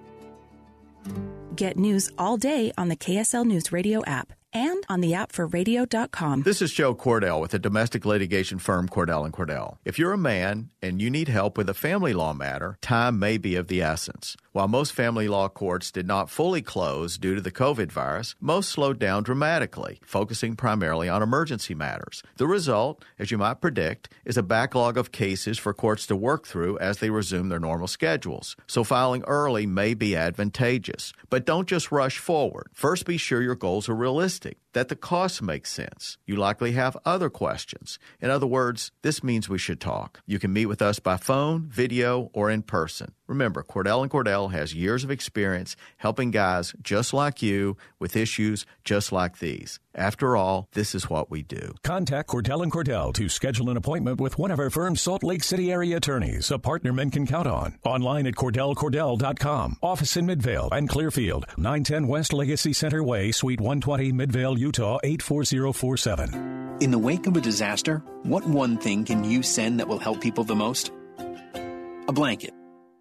Get news all day on the K S L News Radio app and on the app for radio dot com. This is Joe Cordell with the domestic litigation firm Cordell and Cordell. If you're a man and you need help with a family law matter, time may be of the essence. While most family law courts did not fully close due to the COVID virus, most slowed down dramatically, focusing primarily on emergency matters. The result, as you might predict, is a backlog of cases for courts to work through as they resume their normal schedules. So filing early may be advantageous. But don't just rush forward. First, be sure your goals are realistic, that the costs make sense. You likely have other questions. In other words, this means we should talk. You can meet with us by phone, video, or in person. Remember, Cordell and Cordell has years of experience helping guys just like you with issues just like these. After all, this is what we do. Contact Cordell and Cordell to schedule an appointment with one of our firm's Salt Lake City area attorneys, a partner men can count on. Online at cordell cordell dot com. Office in Midvale and Clearfield. nine ten West Legacy Center Way, Suite one twenty, Midvale, Utah, eight four zero four seven. In the wake of a disaster, what one thing can you send that will help people the most? A blanket.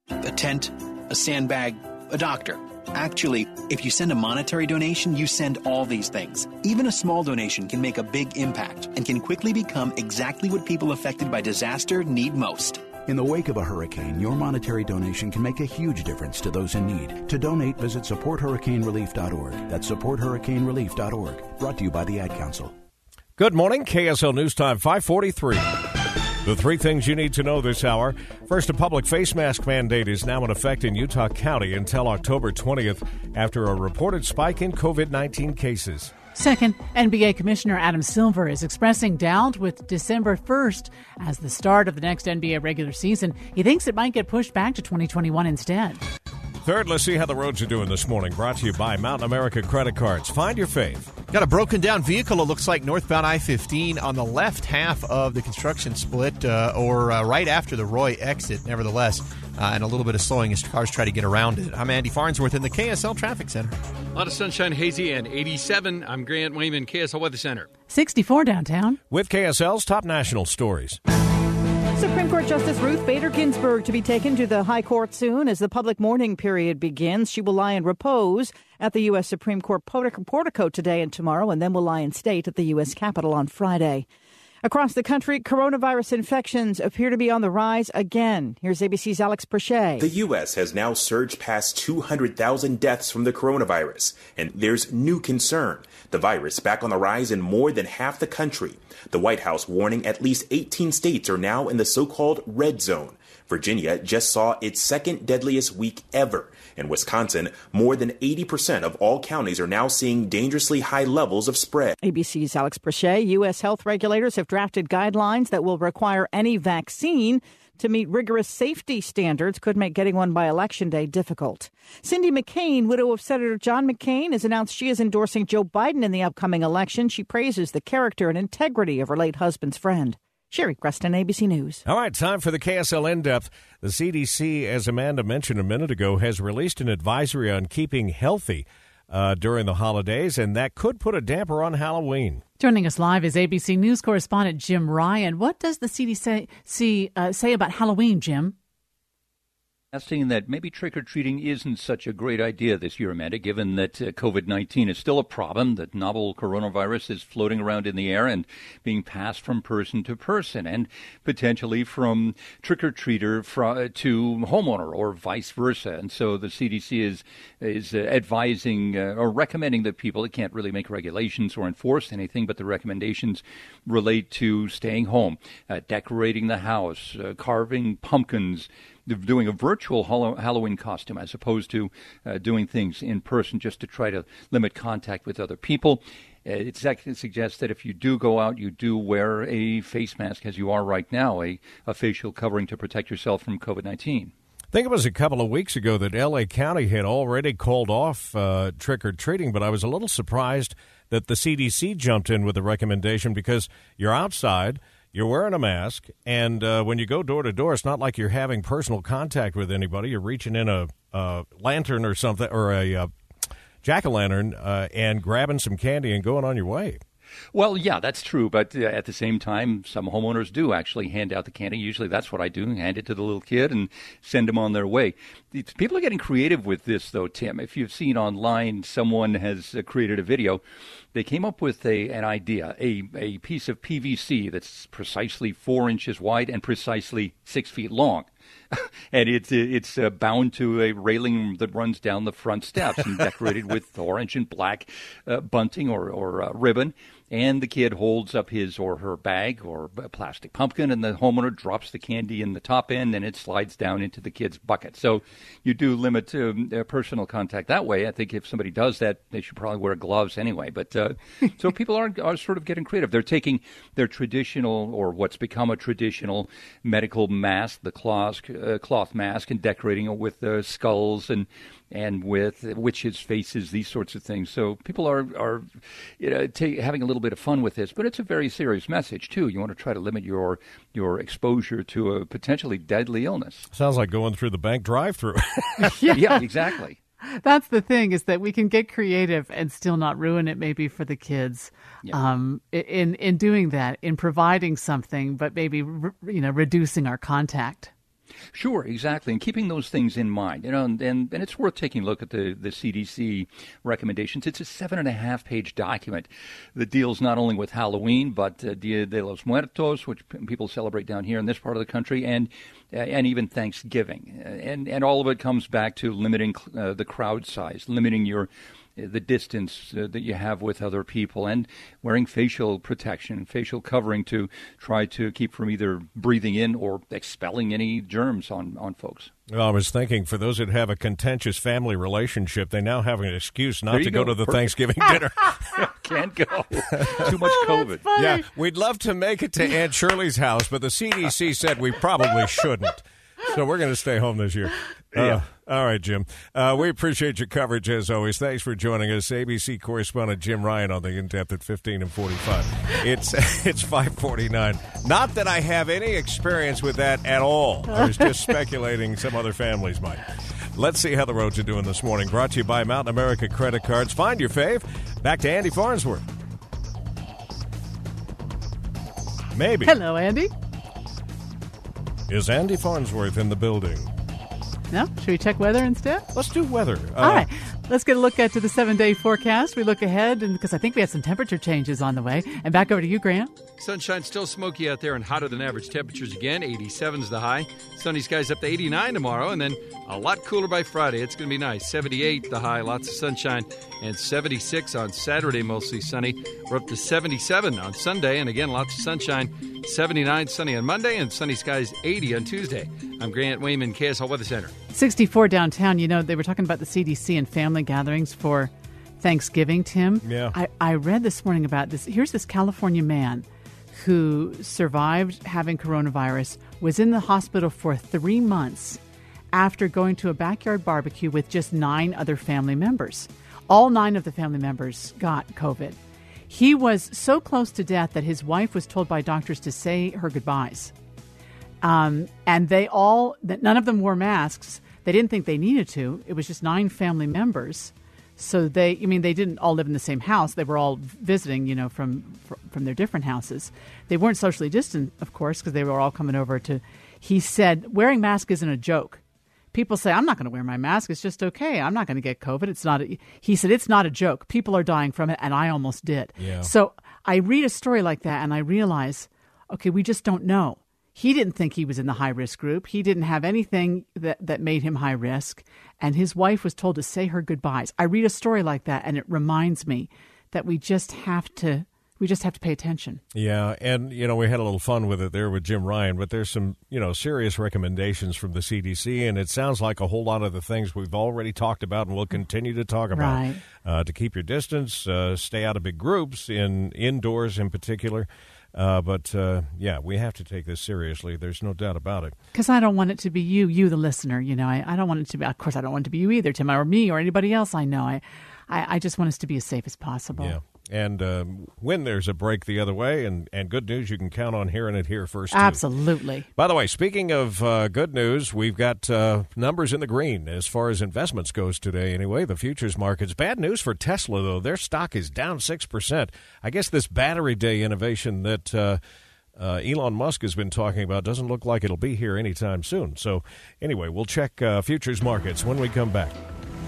A tent, a sandbag, a doctor. Actually, if you send a monetary donation, you send all these things. Even a small donation can make a big impact and can quickly become exactly what people affected by disaster need most. In the wake of a hurricane, your monetary donation can make a huge difference to those in need. To donate, visit support hurricane relief dot org. That's support hurricane relief dot org. Brought to you by the Ad Council. Good morning, K S L News Time, five forty-three. The three things you need to know this hour. First, a public face mask mandate is now in effect in Utah County until October twentieth after a reported spike in covid nineteen cases. Second, N B A Commissioner Adam Silver is expressing doubt with December first as the start of the next N B A regular season. He thinks it might get pushed back to twenty twenty-one instead. Third, let's see how the roads are doing this morning. Brought to you by Mountain America Credit Cards. Find your fave. Got a broken down vehicle, it looks like, northbound I fifteen on the left half of the construction split, uh, or uh, right after the Roy exit, nevertheless, uh, and a little bit of slowing as cars try to get around it. I'm Andy Farnsworth in the K S L Traffic Center. A lot of sunshine, hazy, and eighty-seven. I'm Grant Wayman, K S L Weather Center. sixty-four downtown. With K S L's top national stories. Supreme Court Justice Ruth Bader Ginsburg to be taken to the High Court soon as the public mourning period begins. She will lie in repose at the U S. Supreme Court portico today and tomorrow, and then will lie in state at the U S. Capitol on Friday. Across the country, coronavirus infections appear to be on the rise again. Here's A B C's Alex Perchet. The U S has now surged past two hundred thousand deaths from the coronavirus, and there's new concern. The virus back on the rise in more than half the country. The White House warning at least eighteen states are now in the so-called red zone. Virginia just saw its second deadliest week ever. In Wisconsin, more than eighty percent of all counties are now seeing dangerously high levels of spread. A B C's Alex Perchet. U S health regulators have drafted guidelines that will require any vaccine to meet rigorous safety standards, could make getting one by Election Day difficult. Cindy McCain, widow of Senator John McCain, has announced she is endorsing Joe Biden in the upcoming election. She praises the character and integrity of her late husband's friend. Sherry Creston, A B C News. All right, time for the K S L In-Depth. The C D C, as Amanda mentioned a minute ago, has released an advisory on keeping healthy uh, during the holidays, and that could put a damper on Halloween. Joining us live is A B C News correspondent Jim Ryan. What does the C D C say, uh, say about Halloween, Jim? Suggesting that maybe trick-or-treating isn't such a great idea this year, Amanda, given that uh, covid nineteen is still a problem, that novel coronavirus is floating around in the air and being passed from person to person, and potentially from trick-or-treater fr- to homeowner or vice versa. And so the C D C is is uh, advising uh, or recommending that people, it can't really make regulations or enforce anything, but the recommendations relate to staying home, uh, decorating the house, uh, carving pumpkins, doing a virtual Halloween costume as opposed to uh, doing things in person just to try to limit contact with other people. Uh, it suggests that if you do go out, you do wear a face mask as you are right now, a, a facial covering to protect yourself from covid nineteen. I think it was a couple of weeks ago that L A County had already called off uh, trick-or-treating, but I was a little surprised that the C D C jumped in with a recommendation because you're outside, you're wearing a mask, and uh, when you go door to door, it's not like you're having personal contact with anybody. You're reaching in a, a lantern or something, or a uh, jack-o'-lantern, uh, and grabbing some candy and going on your way. Well, yeah, that's true. But uh, at the same time, some homeowners do actually hand out the candy. Usually that's what I do, hand it to the little kid and send them on their way. It's, people are getting creative with this, though, Tim. If you've seen online, someone has uh, created a video. They came up with a an idea, a, a piece of P V C that's precisely four inches wide and precisely six feet long. And it's it's uh, bound to a railing that runs down the front steps and decorated with orange and black uh, bunting or, or uh, ribbon. And the kid holds up his or her bag or a plastic pumpkin, and the homeowner drops the candy in the top end, and it slides down into the kid's bucket. So you do limit um, uh, personal contact that way. I think if somebody does that, they should probably wear gloves anyway. But uh, so people are, are sort of getting creative. They're taking their traditional, or what's become a traditional medical mask, the cloth, uh, cloth mask, and decorating it with uh, skulls and and with witches' faces, these sorts of things. So people are, are you know, t- having a little bit of fun with this, but it's a very serious message, too. You want to try to limit your your exposure to a potentially deadly illness. Sounds like going through the bank drive-thru. yeah. yeah, exactly. That's the thing, is that we can get creative and still not ruin it maybe for the kids yeah. um, in, in doing that, in providing something, but maybe, you know, reducing our contact. Sure, exactly, and keeping those things in mind, you know, and, and, and it's worth taking a look at the, the C D C recommendations. It's a seven and a half page document that deals not only with Halloween, but uh, Dia de los Muertos, which p- people celebrate down here in this part of the country, and uh, and even Thanksgiving, and and all of it comes back to limiting uh, the crowd size, limiting your the distance uh, that you have with other people, and wearing facial protection, facial covering to try to keep from either breathing in or expelling any germs on, on folks. Well, I was thinking, for those that have a contentious family relationship, they now have an excuse not to go. go to the Perfect. Thanksgiving dinner. Can't go. Too much COVID. Yeah, we'd love to make it to Aunt Shirley's house, but the C D C said we probably shouldn't. So we're going to stay home this year. Uh, Yeah. All right, Jim. Uh, we appreciate your coverage, as always. Thanks for joining us. A B C correspondent Jim Ryan on the In-Depth at fifteen and forty-five. It's it's five forty-nine. Not that I have any experience with that at all. I was just speculating some other families might. Let's see how the roads are doing this morning. Brought to you by Mountain America Credit Cards. Find your fave. Back to Andy Farnsworth. Maybe. Hello, Andy. Is Andy Farnsworth in the building? No? Should we check weather instead? Let's do weather. Uh, All right. Let's get a look at to the seven-day forecast. We look ahead, and because I think we have some temperature changes on the way. And back over to you, Grant. Sunshine still smoky out there and hotter than average temperatures again. eighty-seven is the high. Sunny skies up to eighty-nine tomorrow, and then a lot cooler by Friday. It's going to be nice. seventy-eight the high, lots of sunshine, and seventy-six on Saturday, mostly sunny. We're up to seventy-seven on Sunday, and again, lots of sunshine. seventy-nine sunny on Monday, and sunny skies eighty on Tuesday. I'm Grant Wayman, K S L Weather Center. sixty-four downtown. You know, they were talking about the C D C and family gatherings for Thanksgiving, Tim. Yeah. I, I read this morning about this. Here's this California man who survived having coronavirus, was in the hospital for three months after going to a backyard barbecue with just nine other family members. All nine of the family members got COVID. He was so close to death that his wife was told by doctors to say her goodbyes. Um, and they all, that none of them wore masks. They didn't think they needed to. It was just nine family members. So they, I mean, they didn't all live in the same house. They were all visiting, you know, from from their different houses. They weren't socially distant, of course, because they were all coming over to, he said, wearing mask isn't a joke. People say, I'm not going to wear my mask. It's just okay. I'm not going to get COVID. It's not. A, he said, it's not a joke. People are dying from it, and I almost did. Yeah. So I read a story like that, and I realize, okay, we just don't know. He didn't think he was in the high-risk group. He didn't have anything that, that made him high risk, and his wife was told to say her goodbyes. I read a story like that, and it reminds me that we just have to we just have to pay attention. Yeah, and, you know, we had a little fun with it there with Jim Ryan, but there's some, you know, serious recommendations from the C D C, and it sounds like a whole lot of the things we've already talked about and will continue to talk about. Right. Uh, to keep your distance, uh, stay out of big groups, in indoors in particular. Uh, but, uh, yeah, we have to take this seriously. There's no doubt about it. Because I don't want it to be you, you the listener. You know, I, I don't want it to be, of course, I don't want it to be you either, Tim, or me, or anybody else I know. I, I, I just want us to be as safe as possible. Yeah. And um, when there's a break the other way, and, and good news, you can count on hearing it here first, too. Absolutely. By the way, speaking of uh, good news, we've got uh, numbers in the green as far as investments goes today anyway, the futures markets. Bad news for Tesla, though. Their stock is down six percent. I guess this battery day innovation that uh, uh, Elon Musk has been talking about doesn't look like it'll be here anytime soon. So anyway, we'll check uh, futures markets when we come back.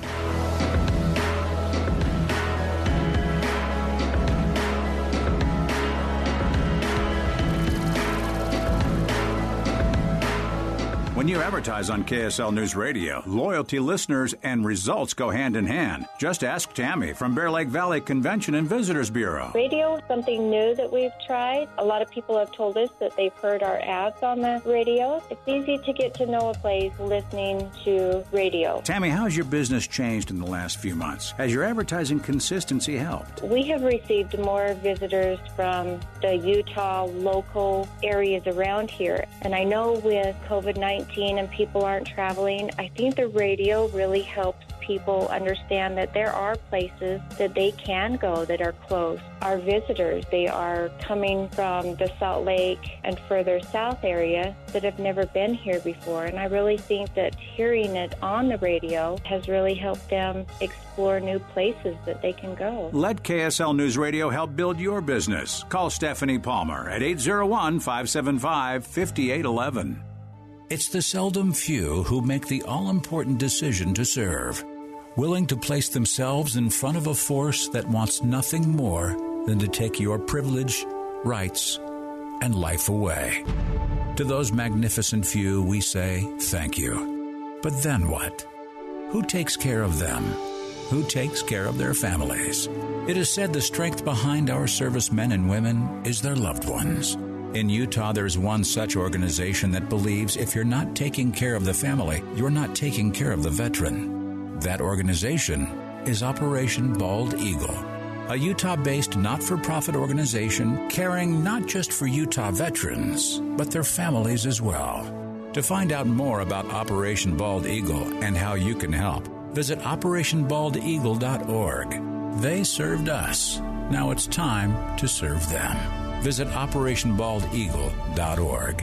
When you advertise on K S L News Radio, loyalty listeners and results go hand in hand. Just ask Tammy from Bear Lake Valley Convention and Visitors Bureau. Radio is something new that we've tried. A lot of people have told us that they've heard our ads on the radio. It's easy to get to know a place listening to radio. Tammy, how's your business changed in the last few months? Has your advertising consistency helped? We have received more visitors from the Utah local areas around here. And I know with COVID nineteen and people aren't traveling, I think the radio really helps people understand that there are places that they can go that are close. Our visitors, they are coming from the Salt Lake and further south area that have never been here before. And I really think that hearing it on the radio has really helped them explore new places that they can go. Let K S L News Radio help build your business. Call Stephanie Palmer at eight zero one, five seven five, five eight one one. It's the seldom few who make the all-important decision to serve, willing to place themselves in front of a force that wants nothing more than to take your privilege, rights, and life away. To those magnificent few, we say thank you. But then what? Who takes care of them? Who takes care of their families? It is said the strength behind our servicemen and women is their loved ones. In Utah, there's one such organization that believes if you're not taking care of the family, you're not taking care of the veteran. That organization is Operation Bald Eagle, a Utah-based not-for-profit organization caring not just for Utah veterans, but their families as well. To find out more about Operation Bald Eagle and how you can help, visit operation bald eagle dot org. They served us. Now it's time to serve them. Visit operation bald eagle dot org.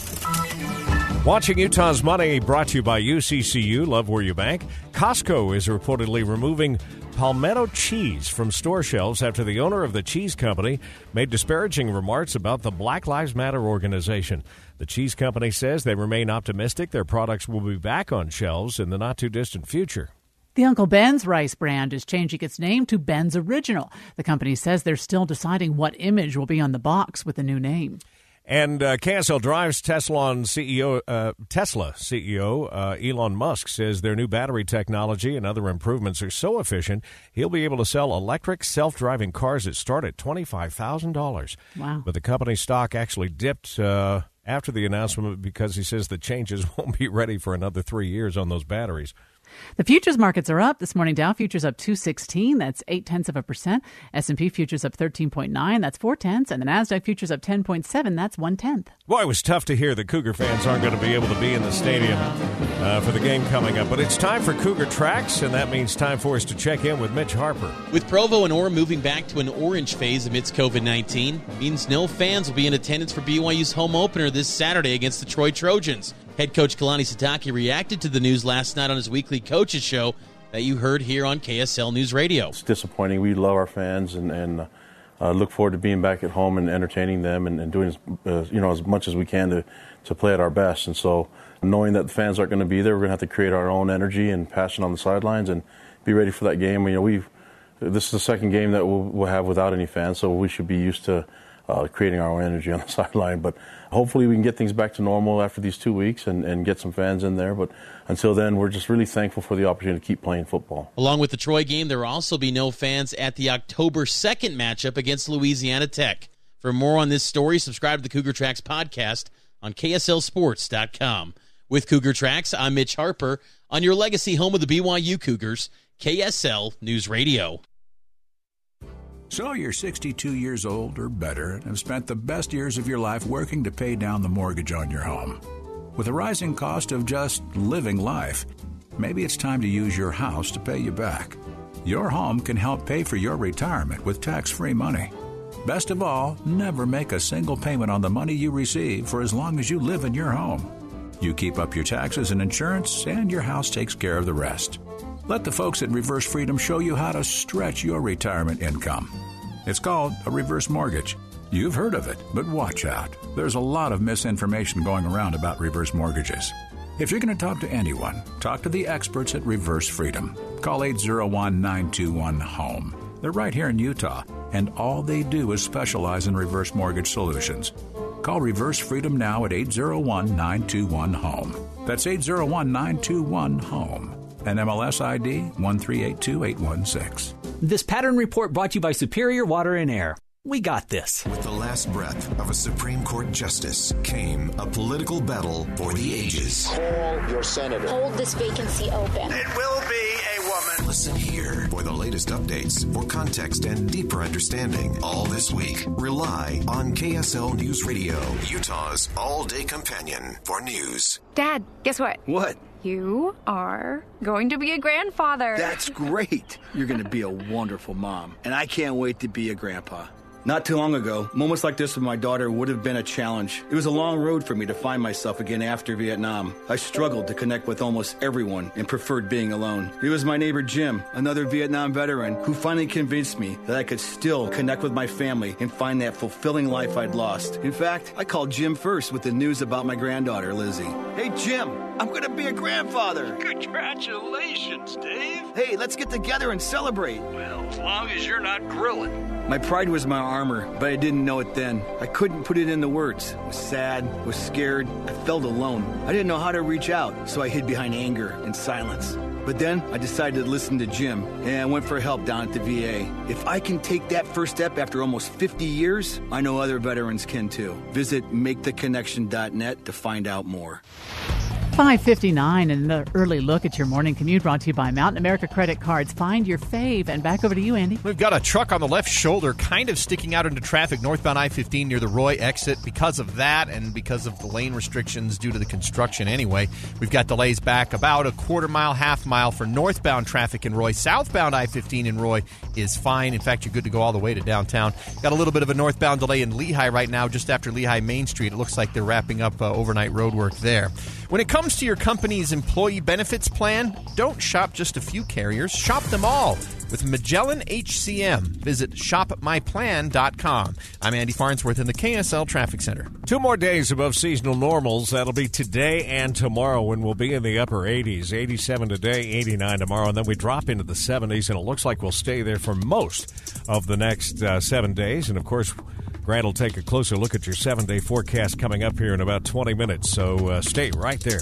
Watching Utah's Money, brought to you by U C C U, Love Where You Bank. Costco is reportedly removing Palmetto cheese from store shelves after the owner of the cheese company made disparaging remarks about the Black Lives Matter organization. The cheese company says they remain optimistic their products will be back on shelves in the not-too-distant future. The Uncle Ben's rice brand is changing its name to Ben's Original. The company says they're still deciding what image will be on the box with the new name. And uh, K S L Drive's Tesla C E O, uh, Tesla C E O uh, Elon Musk says their new battery technology and other improvements are so efficient, he'll be able to sell electric self-driving cars that start at twenty-five thousand dollars. Wow. But the company's stock actually dipped uh, after the announcement because he says the changes won't be ready for another three years on those batteries. The futures markets are up this morning. Dow futures up two sixteen. That's eight tenths of a percent. S and P futures up thirteen point nine. That's four tenths. And the Nasdaq futures up ten point seven. That's one tenth. Boy, it was tough to hear the Cougar fans aren't going to be able to be in the stadium uh, for the game coming up. But it's time for Cougar Tracks, and that means time for us to check in with Mitch Harper. With Provo and Orem moving back to an orange phase amidst covid nineteen, means no fans will be in attendance for B Y U's home opener this Saturday against the Troy Trojans. Head coach Kalani Sitake reacted to the news last night on his weekly coaches show that you heard here on K S L News Radio. It's disappointing. We love our fans and, and uh, look forward to being back at home and entertaining them and, and doing as, uh, you know, as much as we can to, to play at our best. And so knowing that the fans aren't going to be there, we're going to have to create our own energy and passion on the sidelines and be ready for that game. You know, we've this is the second game that we'll, we'll have without any fans, so we should be used to uh, creating our own energy on the sideline. But hopefully we can get things back to normal after these two weeks and, and get some fans in there. But until then, we're just really thankful for the opportunity to keep playing football. Along with the Troy game, there will also be no fans at the October second matchup against Louisiana Tech. For more on this story, subscribe to the Cougar Tracks podcast on K S L sports dot com. With Cougar Tracks, I'm Mitch Harper on your legacy home of the B Y U Cougars, K S L News Radio. So you're sixty-two years old or better and have spent the best years of your life working to pay down the mortgage on your home. With the rising cost of just living life, maybe it's time to use your house to pay you back. Your home can help pay for your retirement with tax-free money. Best of all, never make a single payment on the money you receive for as long as you live in your home. You keep up your taxes and insurance, and your house takes care of the rest. Let the folks at Reverse Freedom show you how to stretch your retirement income. It's called a reverse mortgage. You've heard of it, but watch out. There's a lot of misinformation going around about reverse mortgages. If you're going to talk to anyone, talk to the experts at Reverse Freedom. Call eight zero one, nine two one, HOME. They're right here in Utah, and all they do is specialize in reverse mortgage solutions. Call Reverse Freedom now at eight zero one, nine two one, HOME. That's eight zero one, nine two one, HOME. And M L S I D one three eight two eight one six. This pattern report brought to you by Superior Water and Air. We got this. With the last breath of a Supreme Court justice came a political battle for the ages. Call your senator. Hold this vacancy open. It will be a woman. Listen here for the latest updates, for context and deeper understanding. All this week, rely on K S L News Radio, Utah's all-day companion for news. Dad, guess what? What? You are going to be a grandfather. That's great. You're going to be a wonderful mom, and I can't wait to be a grandpa. Not too long ago, moments like this with my daughter would have been a challenge. It was a long road for me to find myself again after Vietnam. I struggled to connect with almost everyone and preferred being alone. It was my neighbor Jim, another Vietnam veteran, who finally convinced me that I could still connect with my family and find that fulfilling life I'd lost. In fact, I called Jim first with the news about my granddaughter, Lizzie. Hey, Jim, I'm going to be a grandfather. Congratulations, Dave. Hey, let's get together and celebrate. Well, as long as you're not grilling. My pride was my armor, but I didn't know it then. I couldn't put it into words. I was sad, was scared, I felt alone. I didn't know how to reach out, so I hid behind anger and silence. But then I decided to listen to Jim, and I went for help down at the V A. If I can take that first step after almost fifty years, I know other veterans can too. Visit make the connection dot net to find out more. five fifty-nine, and an early look at your morning commute brought to you by Mountain America Credit Cards. Find your fave. And back over to you, Andy. We've got a truck on the left shoulder kind of sticking out into traffic northbound I fifteen near the Roy exit. Because of that and because of the lane restrictions due to the construction anyway, we've got delays back about a quarter mile, half mile for northbound traffic in Roy. Southbound I fifteen in Roy is fine. In fact, you're good to go all the way to downtown. Got a little bit of a northbound delay in Lehigh right now, just after Lehigh Main Street. It looks like they're wrapping up uh, overnight road work there. When it comes to your company's employee benefits plan, don't shop just a few carriers. Shop them all with Magellan H C M. Visit shop my plan dot com. I'm Andy Farnsworth in the K S L Traffic Center. Two more days above seasonal normals. That'll be today and tomorrow, when we'll be in the upper eighties. eighty-seven today, eighty-nine tomorrow, and then we drop into the seventies, and it looks like we'll stay there for most of the next uh, seven days. And, of course, Grant will take a closer look at your seven-day forecast coming up here in about twenty minutes, so uh, stay right there.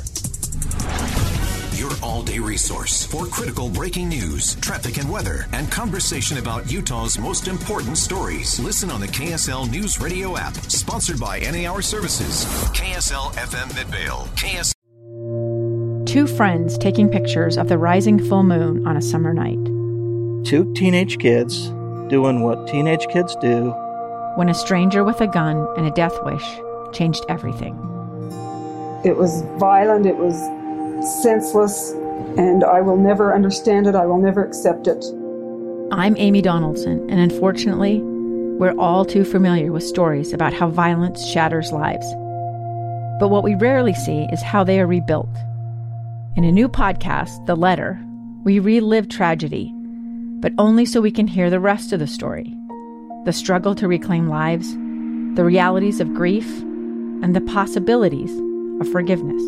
Your all-day resource for critical breaking news, traffic and weather, and conversation about Utah's most important stories. Listen on the K S L News Radio app, sponsored by Any Hour Services. K S L F M Midvale. K S L. Two friends taking pictures of the rising full moon on a summer night. Two teenage kids doing what teenage kids do. When a stranger with a gun and a death wish changed everything. It was violent, it was senseless, and I will never understand it. I will never accept it. I'm Amy Donaldson, and unfortunately, we're all too familiar with stories about how violence shatters lives. But what we rarely see is how they are rebuilt. In a new podcast, The Letter, we relive tragedy, but only so we can hear the rest of the story. The struggle to reclaim lives, the realities of grief, and the possibilities of forgiveness.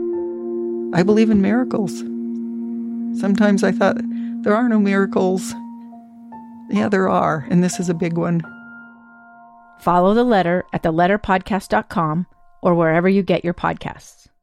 I believe in miracles. Sometimes I thought, there are no miracles. Yeah, there are, and this is a big one. Follow The Letter at the letter podcast dot com or wherever you get your podcasts.